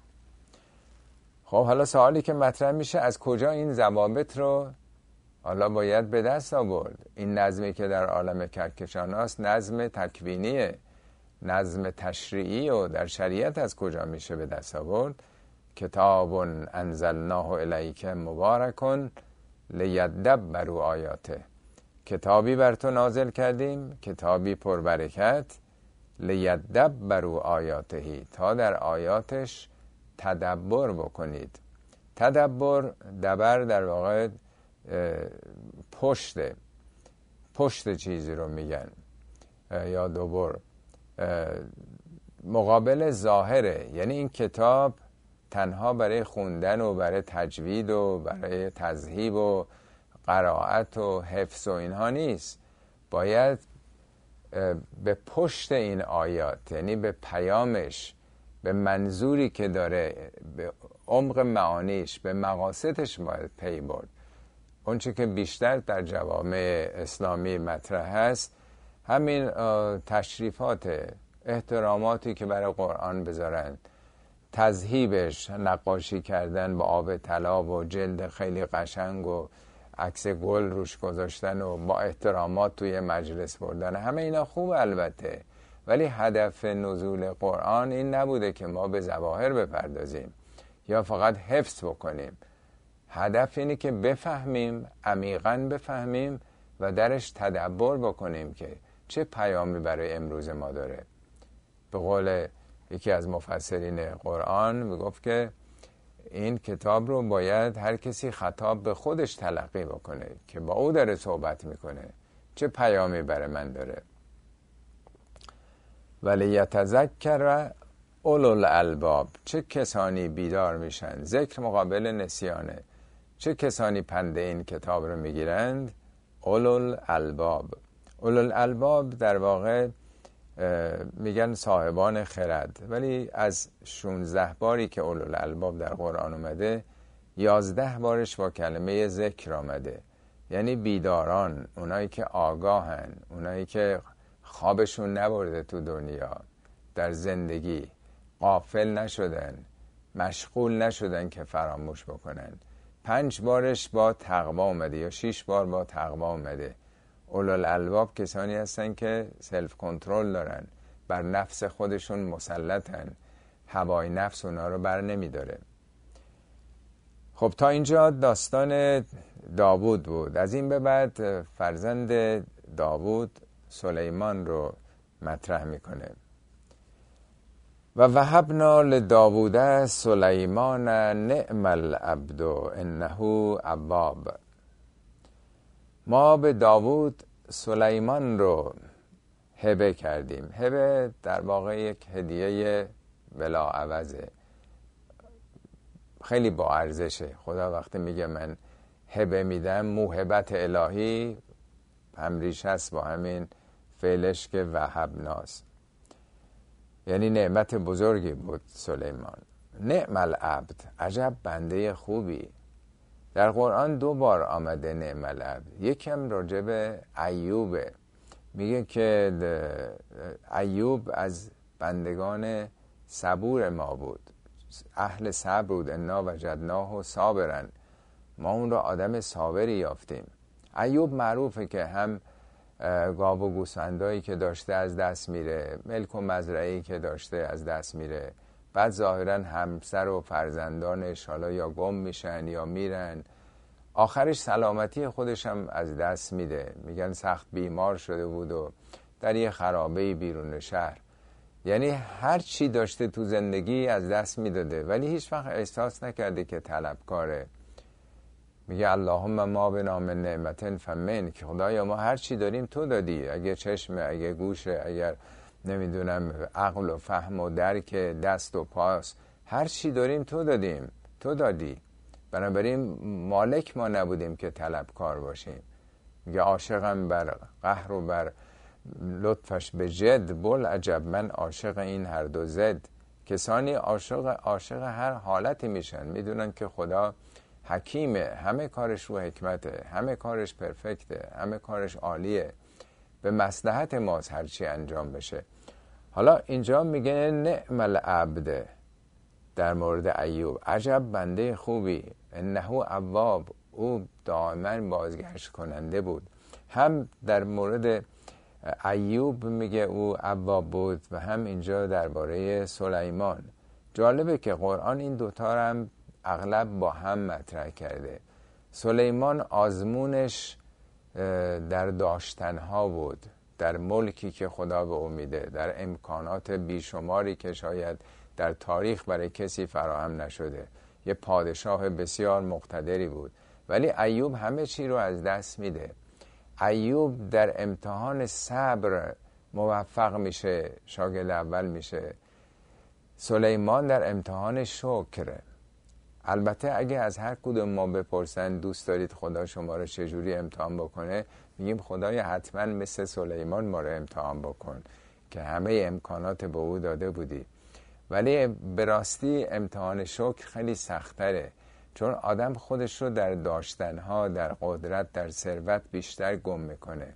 [SPEAKER 1] خب حالا سوالی که مطرح میشه، از کجا این ضوابط رو حالا باید به دست آورد؟ این نظمی که در عالم کهکشان هست نظم تکوینیه، نظم تشریعی، و در شریعت از کجا میشه به دست آورد؟ کتاب انزلناه الیک مبارک لیدبروا آیاته، کتابی بر تو نازل کردیم، کتابی پربرکت، لیدبروا آیاته، تا در آیاتش تدبر بکنید. تدبر، دبر در واقع پشت چیزی رو میگن، یا دوبر، مقابل ظاهره. یعنی این کتاب تنها برای خوندن و برای تجوید و برای تذهیب و قرائت و حفظ و اینها نیست، باید به پشت این آیات، یعنی به پیامش، به منظوری که داره، به عمق معانیش، به مقاصدش باید پی برد. اونچه که بیشتر در جوامع اسلامی مطرح هست همین تشریفات، احتراماتی که برای قرآن بذارن، تذهیبش، نقاشی کردن با آب طلا و جلد خیلی قشنگ و عکس گل روش گذاشتن و با احترامات توی مجلس بردن، همه اینا خوب البته، ولی هدف نزول قرآن این نبوده که ما به ظواهر بپردازیم یا فقط حفظ بکنیم. هدف اینه که بفهمیم، عمیقاً بفهمیم و درش تدبر بکنیم که چه پیامی برای امروز ما داره. به قول یکی از مفسرین قرآن میگفت که این کتاب رو باید هر کسی خطاب به خودش تلقی بکنه که با او داره صحبت میکنه، چه پیامی برای من داره. ولی یتذکر اولو الالباب، چه کسانی بیدار میشن، ذکر مقابل نسیانه، چه کسانی پند این کتاب رو میگیرند؟ اولو الالباب. اولو الالباب در واقع میگن صاحبان خرد، ولی از 16 باری که اولو الالباب در قرآن اومده 11 بارش با کلمه ذکر آمده، یعنی بیداران، اونایی که آگاهن، اونایی که خوابشون نبرده تو دنیا، در زندگی غافل نشدن، مشغول نشدن که فراموش بکنن. 5 بارش با تقوا اومده یا 6 بار با تقوا اومده. اولوالالباب کسانی هستن که سلف کنترل دارن، بر نفس خودشون مسلطن، هوای نفس اونا رو بر نمیداره. خب تا اینجا داستان داوود بود. از این به بعد فرزند داوود سلیمان رو مطرح میکنه. و وهبنا لداوود سلیمان نعم العبد انه اواب. ما به داوود سلیمان رو هبه کردیم. هبه در واقع یک هدیه بلا عوضه، خیلی با ارزشه. خدا وقتی میگه من هبه میدم، موهبت الهی همریش هست با همین فعلش که وهبناست، یعنی نعمت بزرگی بود سلیمان. نعم العبد، عجب بنده خوبی. در قرآن 2 بار آمده نعم العبد. یکم راجع به ایوبه، میگه که ایوب از بندگان صبور ما بود، اهل صبر بود. انا وجدناه صابرا، ما اون رو آدم صابری یافتیم. ایوب معروفه که هم گاو و گوسفندایی که داشته از دست میره، ملک و مزرعه‌ای که داشته از دست میره، بعد ظاهرا همسر و فرزندانش حالا یا گم میشن یا میرن، آخرش سلامتی خودش هم از دست میده. میگن سخت بیمار شده بود و در یه خرابه بیرون شهر، یعنی هر چی داشته تو زندگی از دست میداده، ولی هیچ وقت احساس نکرده که طلبکاره. میگه اللهم ما بنا من نعمتن فمن، که خدایا ما هر چی داریم تو دادی، اگه چشمه، اگه گوشه، اگر نمیدونم عقل و فهم و درک، دست و پاس، هر چی داریم تو دادیم، تو دادی. بنابراین مالک ما نبودیم که طلبکار باشیم. میگه عاشقم بر قهر و بر لطفش به جد، بل عجب من عاشق این هر دو زد. کسانی عاشق هر حالتی میشن، میدونن که خدا حکیمه، همه کارش رو حکمته، همه کارش پرفکته، همه کارش عالیه، به مصلحت ماست هرچی انجام بشه. حالا اینجا میگه نعم العبد در مورد ایوب، عجب بنده خوبی، انه اواب، او دائما بازگشت کننده بود. هم در مورد ایوب میگه او اواب بود و هم اینجا درباره سلیمان. جالبه که قرآن این دوتا رو هم اغلب با هم مطرح کرده. سلیمان آزمونش در داشتنها بود، در ملکی که خدا به او میده، در امکانات بیشماری که شاید در تاریخ برای کسی فراهم نشده. یه پادشاه بسیار مقتدری بود، ولی ایوب همه چی رو از دست میده. ایوب در امتحان صبر موفق میشه، شاگرد اول میشه. سلیمان در امتحان شکر. البته اگه از هر کدوم ما بپرسن دوست دارید خدا شما رو چجوری امتحان بکنه، میگیم خدای حتما مثل سلیمان ما رو امتحان بکن که همه امکانات به او داده بودی. ولی به راستی امتحان شکر خیلی سخت‌تره، چون آدم خودش رو در داشتنها، در قدرت، در ثروت بیشتر گم میکنه،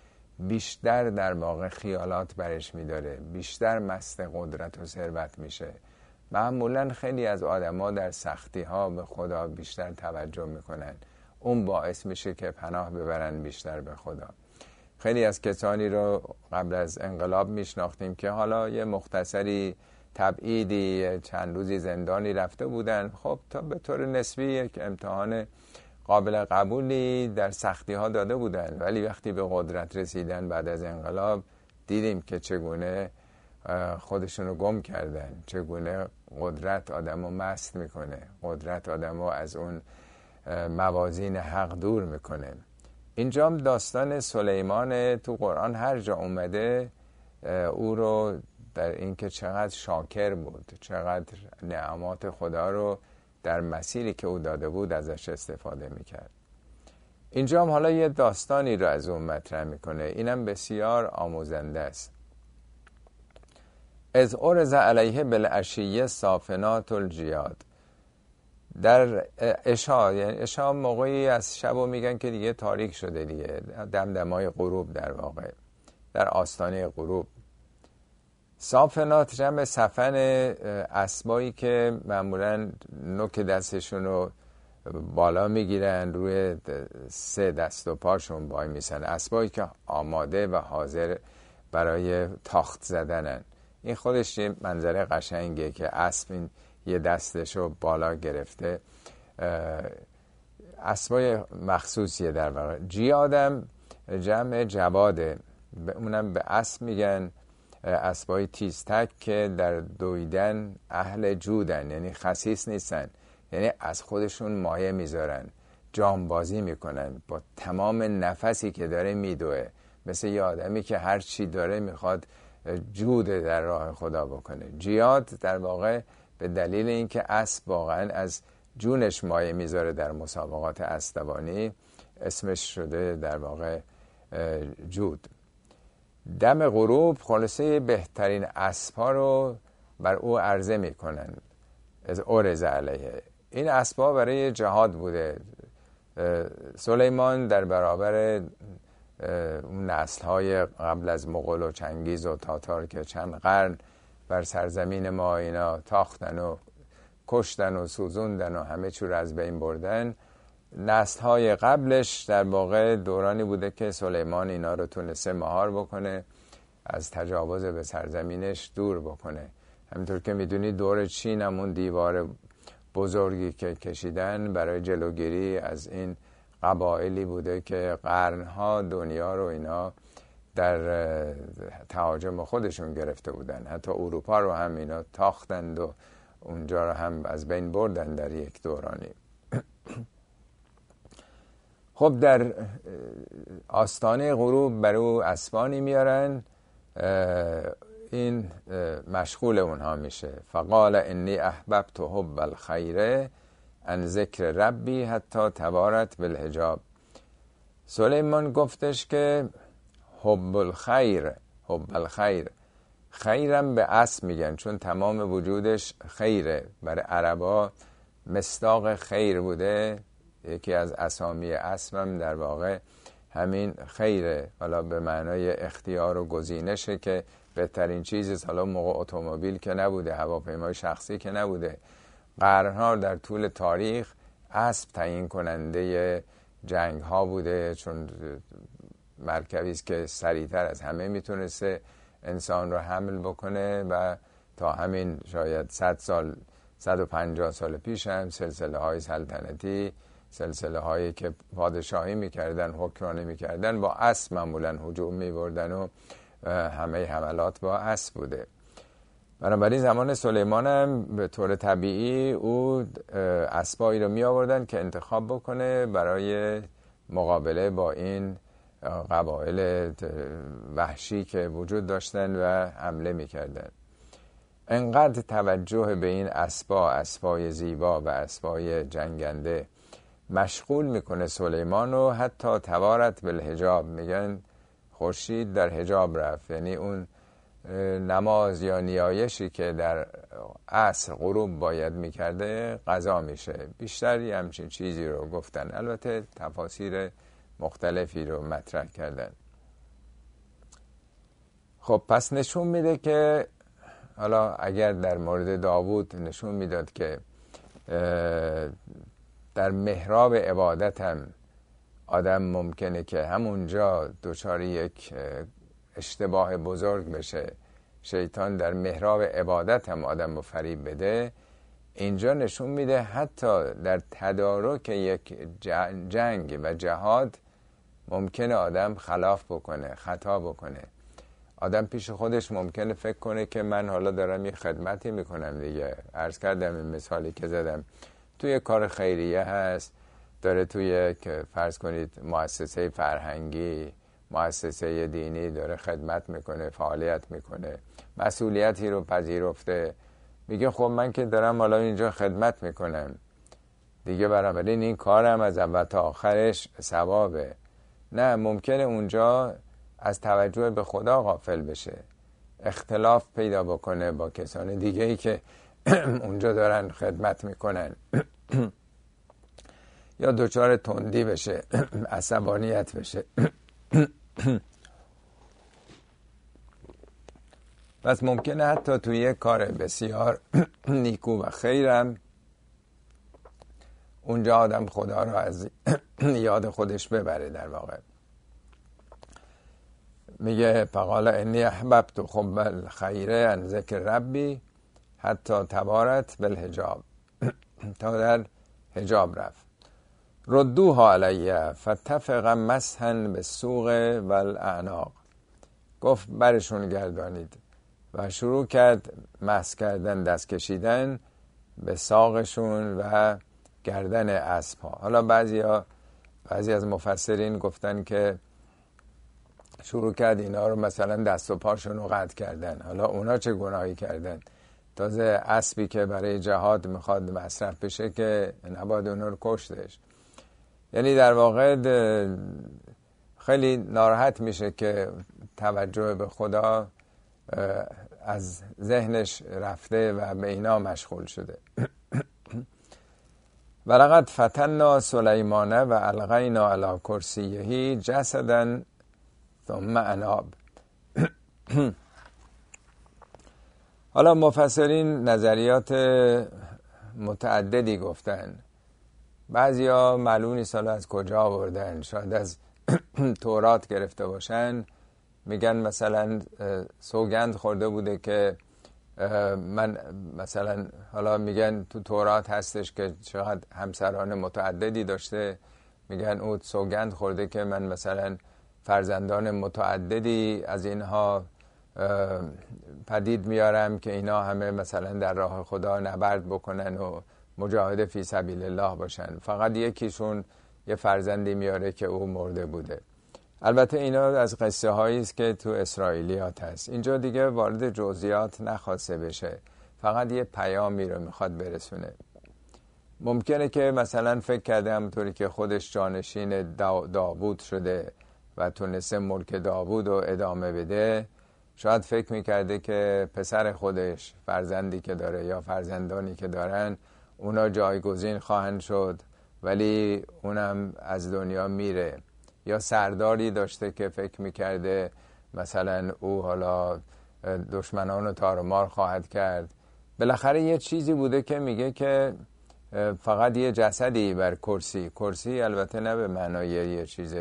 [SPEAKER 1] بیشتر در واقع خیالات برش میداره، بیشتر مست قدرت و ثروت میشه. معمولا خیلی از آدما در سختی ها به خدا بیشتر توجه میکنن، اون باعث میشه که پناه ببرن بیشتر به خدا. خیلی از کسانی رو قبل از انقلاب میشناختیم که حالا یه مختصری تبعیدی چند روزی زندانی رفته بودن، خب تا به طور نسبی یک امتحان قابل قبولی در سختی ها داده بودن، ولی وقتی به قدرت رسیدن بعد از انقلاب دیدیم که چگونه خودشونو گم کردن، چگونه قدرت آدمو مست میکنه، قدرت آدمو از اون موازین حق دور میکنه. اینجا هم داستان سلیمان تو قرآن هر جا اومده او رو در اینکه چقدر شاکر بود، چقدر نعمات خدا رو در مسیری که او داده بود ازش استفاده میکرد. اینجا هم حالا یه داستانی رو از اون مطرح میکنه، اینم بسیار آموزنده است. از عرض علیه بالعشیه صافنات الجیاد. در عشا، یعنی عشا موقعی از شب و میگن که دیگه تاریک شده، دیگه دمدمای غروب، در واقع در آستانه غروب. صافنات جمع صفن، اسبایی که معمولا نوک دستشون رو بالا میگیرن، روی 3 دست و پاشون وای میسن، اسبایی که آماده و حاضر برای تاخت زدنن. این خودش یه منظره قشنگه که اسب این یه دستشو بالا گرفته، اسبای مخصوصیه در واقع. جیادم جمع جواده، اونم به اسب میگن اسبای تیزتک که در دویدن اهل جودن، یعنی خسیس نیستن، یعنی از خودشون مایه میذارن، جانبازی میکنن، با تمام نفسی که داره میدوه، مثل یه آدمی که هر چی داره میخواد جود در راه خدا بکنه. جیاد در واقع به دلیل اینکه اسب واقعا از جونش مایه میذاره در مسابقات اسبانی، اسمش شده در واقع جود. دم غروب خلاصه بهترین اسب‌ها رو بر او عرضه میکنن. از ارز علیه. این اسباب برای جهاد بوده. سلیمان در برابر اون نسل‌های قبل از مغول و چنگیز و تاتار که چند قرن بر سرزمین ما اینا تاختن و کشتن و سوزوندن و همه چی رو از بین بردن، نسل‌های قبلش در واقع دورانی بوده که سلیمان اینا رو تونسته مهار بکنه، از تجاوز به سرزمینش دور بکنه. همینطور که میدونی دور چین همون دیوار بزرگی که کشیدن برای جلوگیری از این قبایلی بوده که قرنها دنیا رو اینا در تهاجم خودشون گرفته بودن. حتی اروپا رو هم اینا تاختند و اونجا رو هم از بین بردن در یک دورانی. خب در آستانه غروب بر او اسبانی میارن، این مشغول اونها میشه. فقال انی احببت حب الخیر عن ذکر ربی حتی توارت بالحجاب. سلیمان گفتش که حب الخیر، حب الخیر، خیرم به اسب میگن چون تمام وجودش خیره. برای عربا مصداق خیر بوده. یکی از اسامی اسبم در واقع همین خیره، حالا به معنای اختیار و گزینشه که بهترین چیزی. حالا موقع اتومبیل که نبوده، هواپیمای شخصی که نبوده، قرنها در طول تاریخ اسب تعیین کننده جنگ ها بوده، چون مرکبی است که سریعتر از همه میتونسته انسان رو حمل بکنه و تا همین شاید 100 سال 150 سال پیش هم سلسله های سلطنتی، سلسله هایی که پادشاهی میکردن، حکمرانی میکردن، با اسب معمولا هجوم میبردن و همه حملات با اسب بوده. بنابراین زمان سلیمان هم به طور طبیعی او اسبایی رو می آوردن که انتخاب بکنه برای مقابله با این قبایل وحشی که وجود داشتن و حمله می کردن. انقدر توجه به این اسبای زیبا و اسبای جنگنده مشغول میکنه سلیمان رو حتی توارت بالحجاب، میگن خورشید در حجاب رفت. یعنی اون نماز یا نیایشی که در عصر غروب باید میکرده قضا میشه. بیشتری همچین چیزی رو گفتن، البته تفاسیر مختلفی رو مطرح کردن. خب پس نشون میده که حالا اگر در مورد داوود نشون میداد که در محراب عبادت هم آدم ممکنه که همونجا دچار یک اشتباه بزرگ بشه، شیطان در محراب عبادت هم آدم رو فریب بده. اینجا نشون میده حتی در تدارک یک جنگ و جهاد ممکنه آدم خلاف بکنه، خطا بکنه. آدم پیش خودش ممکنه فکر کنه که من حالا دارم یه خدمتی میکنم دیگه. عرض کردم این مثالی که زدم، توی کار خیریه هست، داره توی که فرض کنید مؤسسه فرهنگی، مؤسسه دینی داره خدمت میکنه، فعالیت میکنه، مسئولیتی رو پذیرفته، میگه خب من که دارم حالا اینجا خدمت میکنم دیگه، بنابراین این کارم از اول تا آخرش ثوابه. نه، ممکنه اونجا از توجه به خدا غافل بشه، اختلاف پیدا بکنه با کسان دیگه ای که اونجا دارن خدمت میکنن یا دچار تندی بشه، عصبانیت بشه. پس ممکنه حتی توی یک کار بسیار نیکو و خیرم اونجا آدم خدا رو از یاد خودش ببره. در واقع میگه فقال انی احببت حب الخیر عن ذکر ربی حتی توارت بالحجاب، تا در حجاب رفت. ردوها علیه فتفق مسحا بالسوق والاعناق، گفت برشون گردانید و شروع کرد مسح کردن، دست کشیدن به ساقشون و گردن اسب‌ها. حالا بعضی از مفسرین گفتن که شروع کرد اینا رو مثلا دست و پاشون رو قطع کردن. حالا اونا چه گناهی کردن؟ تازه اسبی که برای جهاد میخواد مصرف بشه که نباید اونا رو کشتش. یعنی در واقع خیلی ناراحت میشه که توجه به خدا از ذهنش رفته و به اینا مشغول شده. ولقد فتنا سلیمان و القینا علی کرسیه جسدا ثم اناب. حالا مفسرین نظریات متعددی گفتن. بعضیا معلوم نیست حالا از کجا آوردن، شاید از تورات گرفته باشن. میگن مثلا سوگند خورده بوده که من مثلا، حالا میگن تو تورات هستش که چقدر همسران متعددی داشته، میگن او سوگند خورده که من مثلا فرزندان متعددی از اینها پدید میارم که اینا همه مثلا در راه خدا نبرد بکنن و مجاهد فی سبیل الله باشن، فقط یکیشون یه فرزندی میاره که او مرده بوده. البته اینا از قصه هایی است که تو اسرائیلیات هست. اینجا دیگه وارد جزئیات نخواسته بشه، فقط یه پیامی رو میخواد برسونه. ممکنه که مثلا فکر کرده همونطوری که خودش جانشین داوود شده و تونسته ملک داوود رو ادامه بده، شاید فکر میکرده که پسر خودش، فرزندی که داره یا فرزندانی که دارن، اونا جایگزین خواهند شد، ولی اونم از دنیا میره. یا سرداری داشته که فکر میکرده مثلا او حالا دشمنان رو تارمار خواهد کرد. بالاخره یه چیزی بوده که میگه که فقط یه جسدی بر کرسی، البته نه به معنای یه چیز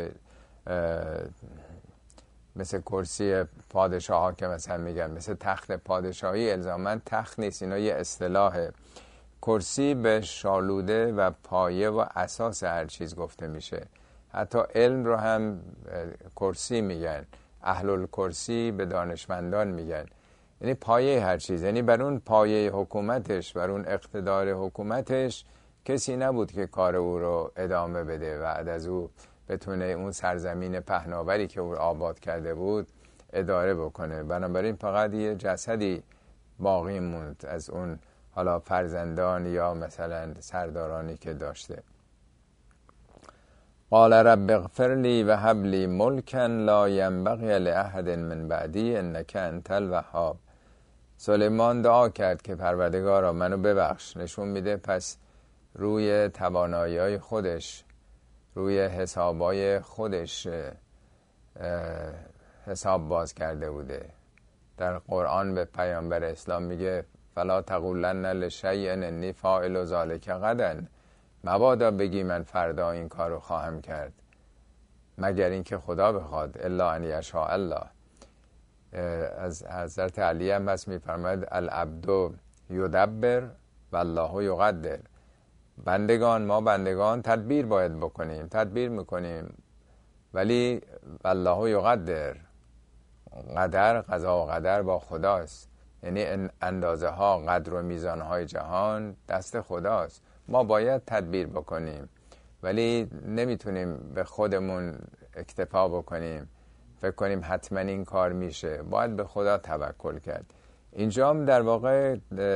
[SPEAKER 1] مثل کرسی پادشاه ها که مثلا میگن مثل تخت پادشاهی، الزاماً تخت نیست، اینا یه اصطلاحه. کرسی به شالوده و پایه و اساس هر چیز گفته میشه. حتی علم رو هم کرسی میگن، اهل الکرسی به دانشمندان میگن، یعنی پایه هر چیز. یعنی بر اون پایه حکومتش، بر اون اقتدار حکومتش کسی نبود که کار او رو ادامه بده و بعد از او بتونه اون سرزمین پهناوری که او آباد کرده بود اداره بکنه. بنابراین فقط یه جسدی باقی موند از اون حالا فرزندان یا مثلا سردارانی که داشته. قال رب اغفر لی و هب لی ملکا لا ینبغی لاحد من بعدی انک انت الوهاب. سلیمان دعا کرد که پروردگارا منو ببخش. نشون میده پس روی توانایی‌های خودش، روی حسابای خودش حساب باز کرده بوده. در قرآن به پیامبر اسلام میگه فلا تقولن لشیء انی فاعل ذلک غدا، مبادا بگی من فردا این کارو خواهم کرد مگر اینکه خدا بخواد، الا ان یشاء الله. از حضرت علی هم بس میفرماید العبد یدبر والله یقدر. بندگان، ما بندگان تدبیر باید بکنیم، تدبیر میکنیم، ولی والله یقدر، قدر، قضا و قدر با خداست. یعنی اندازه ها، قدر و میزان های جهان دست خداست. ما باید تدبیر بکنیم ولی نمیتونیم به خودمون اکتفا بکنیم، فکر کنیم حتما این کار میشه. باید به خدا توکل کرد. اینجا هم در واقع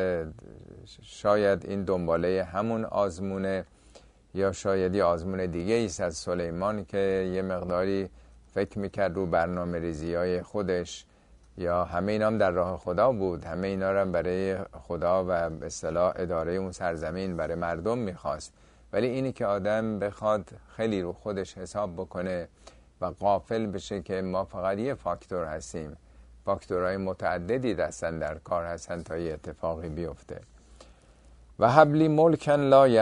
[SPEAKER 1] شاید این دنباله همون آزمونه، یا شاید یه آزمون دیگه ایست از سلیمان که یه مقداری فکر میکرد رو برنامه ریزی های خودش، یا همه اینا هم در راه خدا بود، همه اینا رو برای خدا و به اصطلاح اداره اون سرزمین برای مردم میخواست. ولی اینی که آدم بخواد خیلی رو خودش حساب بکنه و غافل بشه که ما فقط یه فاکتور هستیم، فاکتورهای متعددی دستن در کار هستن تا یه اتفاقی بیفته. و حبلی ملکن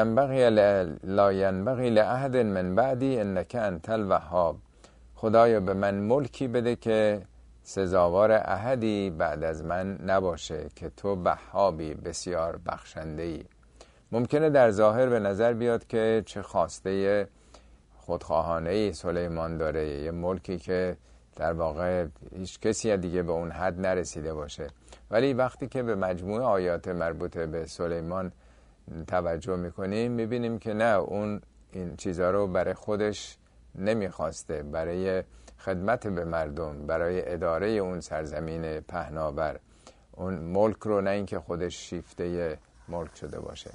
[SPEAKER 1] لا ینبغی لاحد من بعدی انک انت الوهاب. خدایا به من ملکی بده که سزاوار احدی بعد از من نباشه که تو وهابی، بسیار بخشنده‌ای. ممکنه در ظاهر به نظر بیاد که چه خواسته خودخواهانه‌ای سلیمان داره، یه ملکی که در واقع هیچ کسی دیگه به اون حد نرسیده باشه. ولی وقتی که به مجموعه آیات مربوطه به سلیمان توجه میکنیم میبینیم که نه، اون این چیزها رو برای خودش نمیخواسته، برای خدمت به مردم، برای اداره اون سرزمین پهناور، اون ملک رو، نه اینکه خودش شیفته ملک شده باشه.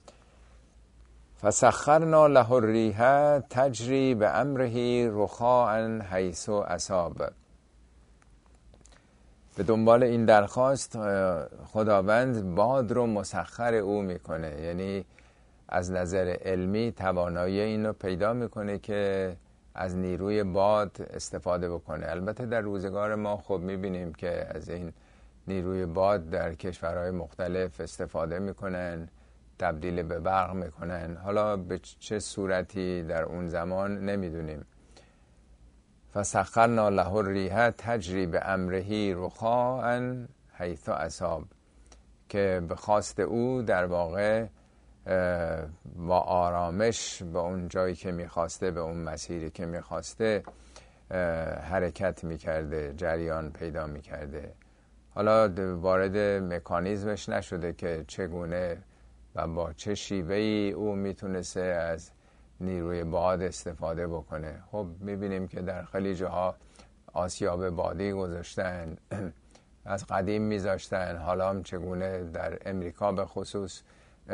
[SPEAKER 1] فسخرنا له الریح تجری بامره رخاء حیث اصاب. به دنبال این درخواست خداوند باد رو مسخر او میکنه، یعنی از نظر علمی توانایی این رو پیدا میکنه که از نیروی باد استفاده بکنه. البته در روزگار ما خب میبینیم که از این نیروی باد در کشورهای مختلف استفاده میکنن، تبدیل به برق میکنن، حالا به چه صورتی در اون زمان نمیدونیم. فسخرنا له الریح تجری بامره رخاء حیث اصاب، که به خواست او در واقع با آرامش به اون جایی که میخواسته، به اون مسیری که میخواسته حرکت میکرده، جریان پیدا میکرده. حالا وارد مکانیزمش نشده که چگونه و با چه شیوهی او میتونسته از نیروی باد استفاده بکنه. خب میبینیم که در خیلی جاها آسیاب بادی گذاشتن، از قدیم میذاشتن، حالا هم چگونه در امریکا به خصوص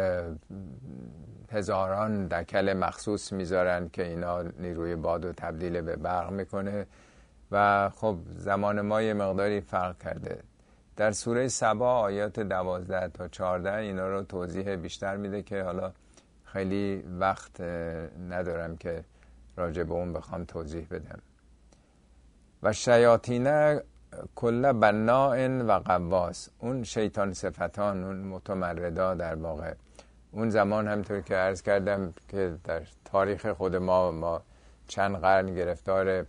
[SPEAKER 1] هزاران دکل مخصوص میذارن که اینا نیروی باد رو تبدیل به برق میکنه. و خب زمان ما یه مقداری فرق کرده. در سوره سبا آیات 12 تا 14 اینا رو توضیح بیشتر میده که حالا خیلی وقت ندارم که راجع به اون بخوام توضیح بدم. و شیاطین کل بناء و غواص، اون شیطان صفتان، اون متمردا در واقع اون زمان همطور که عرض کردم که در تاریخ خود ما چند قرن گرفتار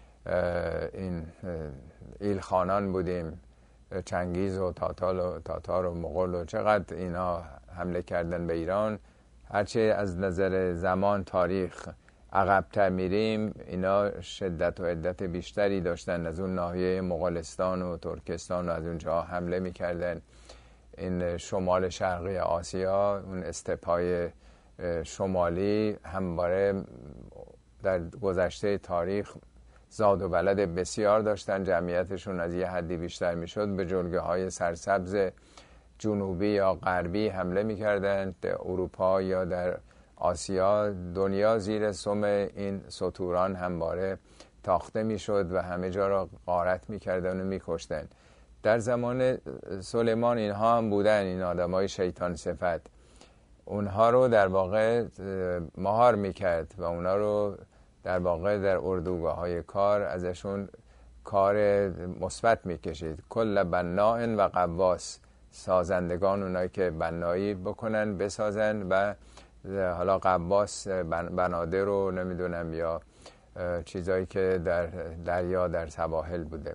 [SPEAKER 1] این ایلخانان بودیم، چنگیز و تاتار و مغول و چقدر اینا حمله کردن به ایران. هرچی از نظر زمان تاریخ عقب‌تر میریم اینا شدت و عدت بیشتری داشتن، از اون ناحیه مغولستان و ترکستان و از اونجا حمله میکردن. این شمال شرقی آسیا، اون استپ‌های شمالی همواره در گذشته تاریخ زاد و ولد بسیار داشتن، جمعیتشون از یه حدی بیشتر میشد، به جلگه های سرسبز جنوبی یا غربی حمله میکردن. در اروپا یا در آسیا دنیا زیر سم این ستوران همواره تاخته میشد و همه جا را غارت میکردن و میکشتن. در زمان سلیمان اینها هم بودن، این آدمای شیطان صفت، اونها رو در واقع مهار میکرد و اونها رو در واقع در اردوگاه‌های کار ازشون کار مثبت میکشید. کل بناء و غواص، سازندگان، اونایی که بنایی بکنن بسازن، و حالا غواص بنادر رو نمیدونم یا چیزایی که در دریا در سواحل بوده.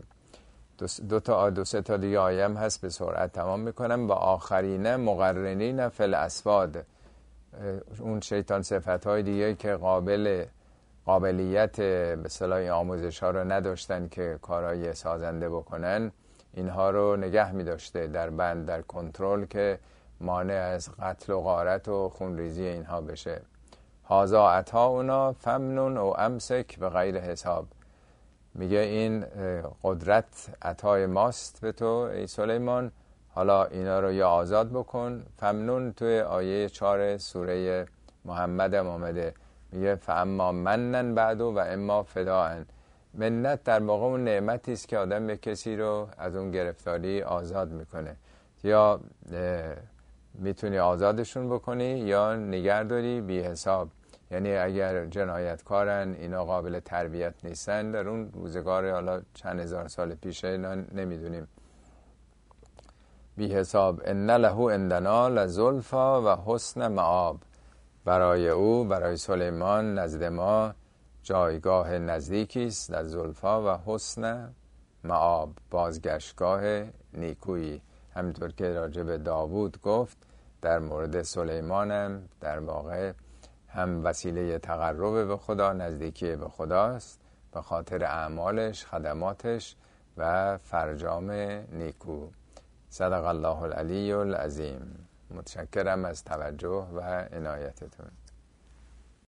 [SPEAKER 1] دو سه تا دیگه آیم هست، به سرعت تمام میکنم. و آخرین مقرنین فی الاسواد، اون شیطان صفت‌های دیگه که قابلیت به اصطلاح آموزش ها رو نداشتن که کارهای سازنده بکنن، اینها رو نگه می داشته در بند، در کنترل، که مانع از قتل و غارت و خونریزی اینها بشه. هازا عطاؤنا فمنن او امسک به غیر حساب، میگه این قدرت عطای ماست به تو ای سلیمان، حالا اینا رو یا آزاد بکن. فمنون توی آیه 4 سوره محمد هم آمده، میگه فاما منن بعدو و اما فداء. منت در واقع اون نعمتی است که آدم به کسی رو از اون گرفتاری آزاد میکنه، یا میتونی آزادشون بکنی یا نگهداری بی حساب. یعنی اگر جنایتکارن، اینا قابل تربیت نیستن، در اون روزگار حالا چند هزار سال پیشه نمیدونیم، بی حساب. ان له عندنا لزلفا و حسن مآب، برای او، برای سلیمان نزد ما جایگاه نزدیکی است، در زلفا و حسن مآب، بازگشتگاه نیکویی. همینطور که راجع به داوود گفت، در مورد سلیمانم در واقع هم وسیله تقرب به خدا، نزدیکی به خداست به خاطر اعمالش، خدماتش و فرجام نیکو. صدق الله العلی العظیم. متشکرم از توجه و عنایتتون.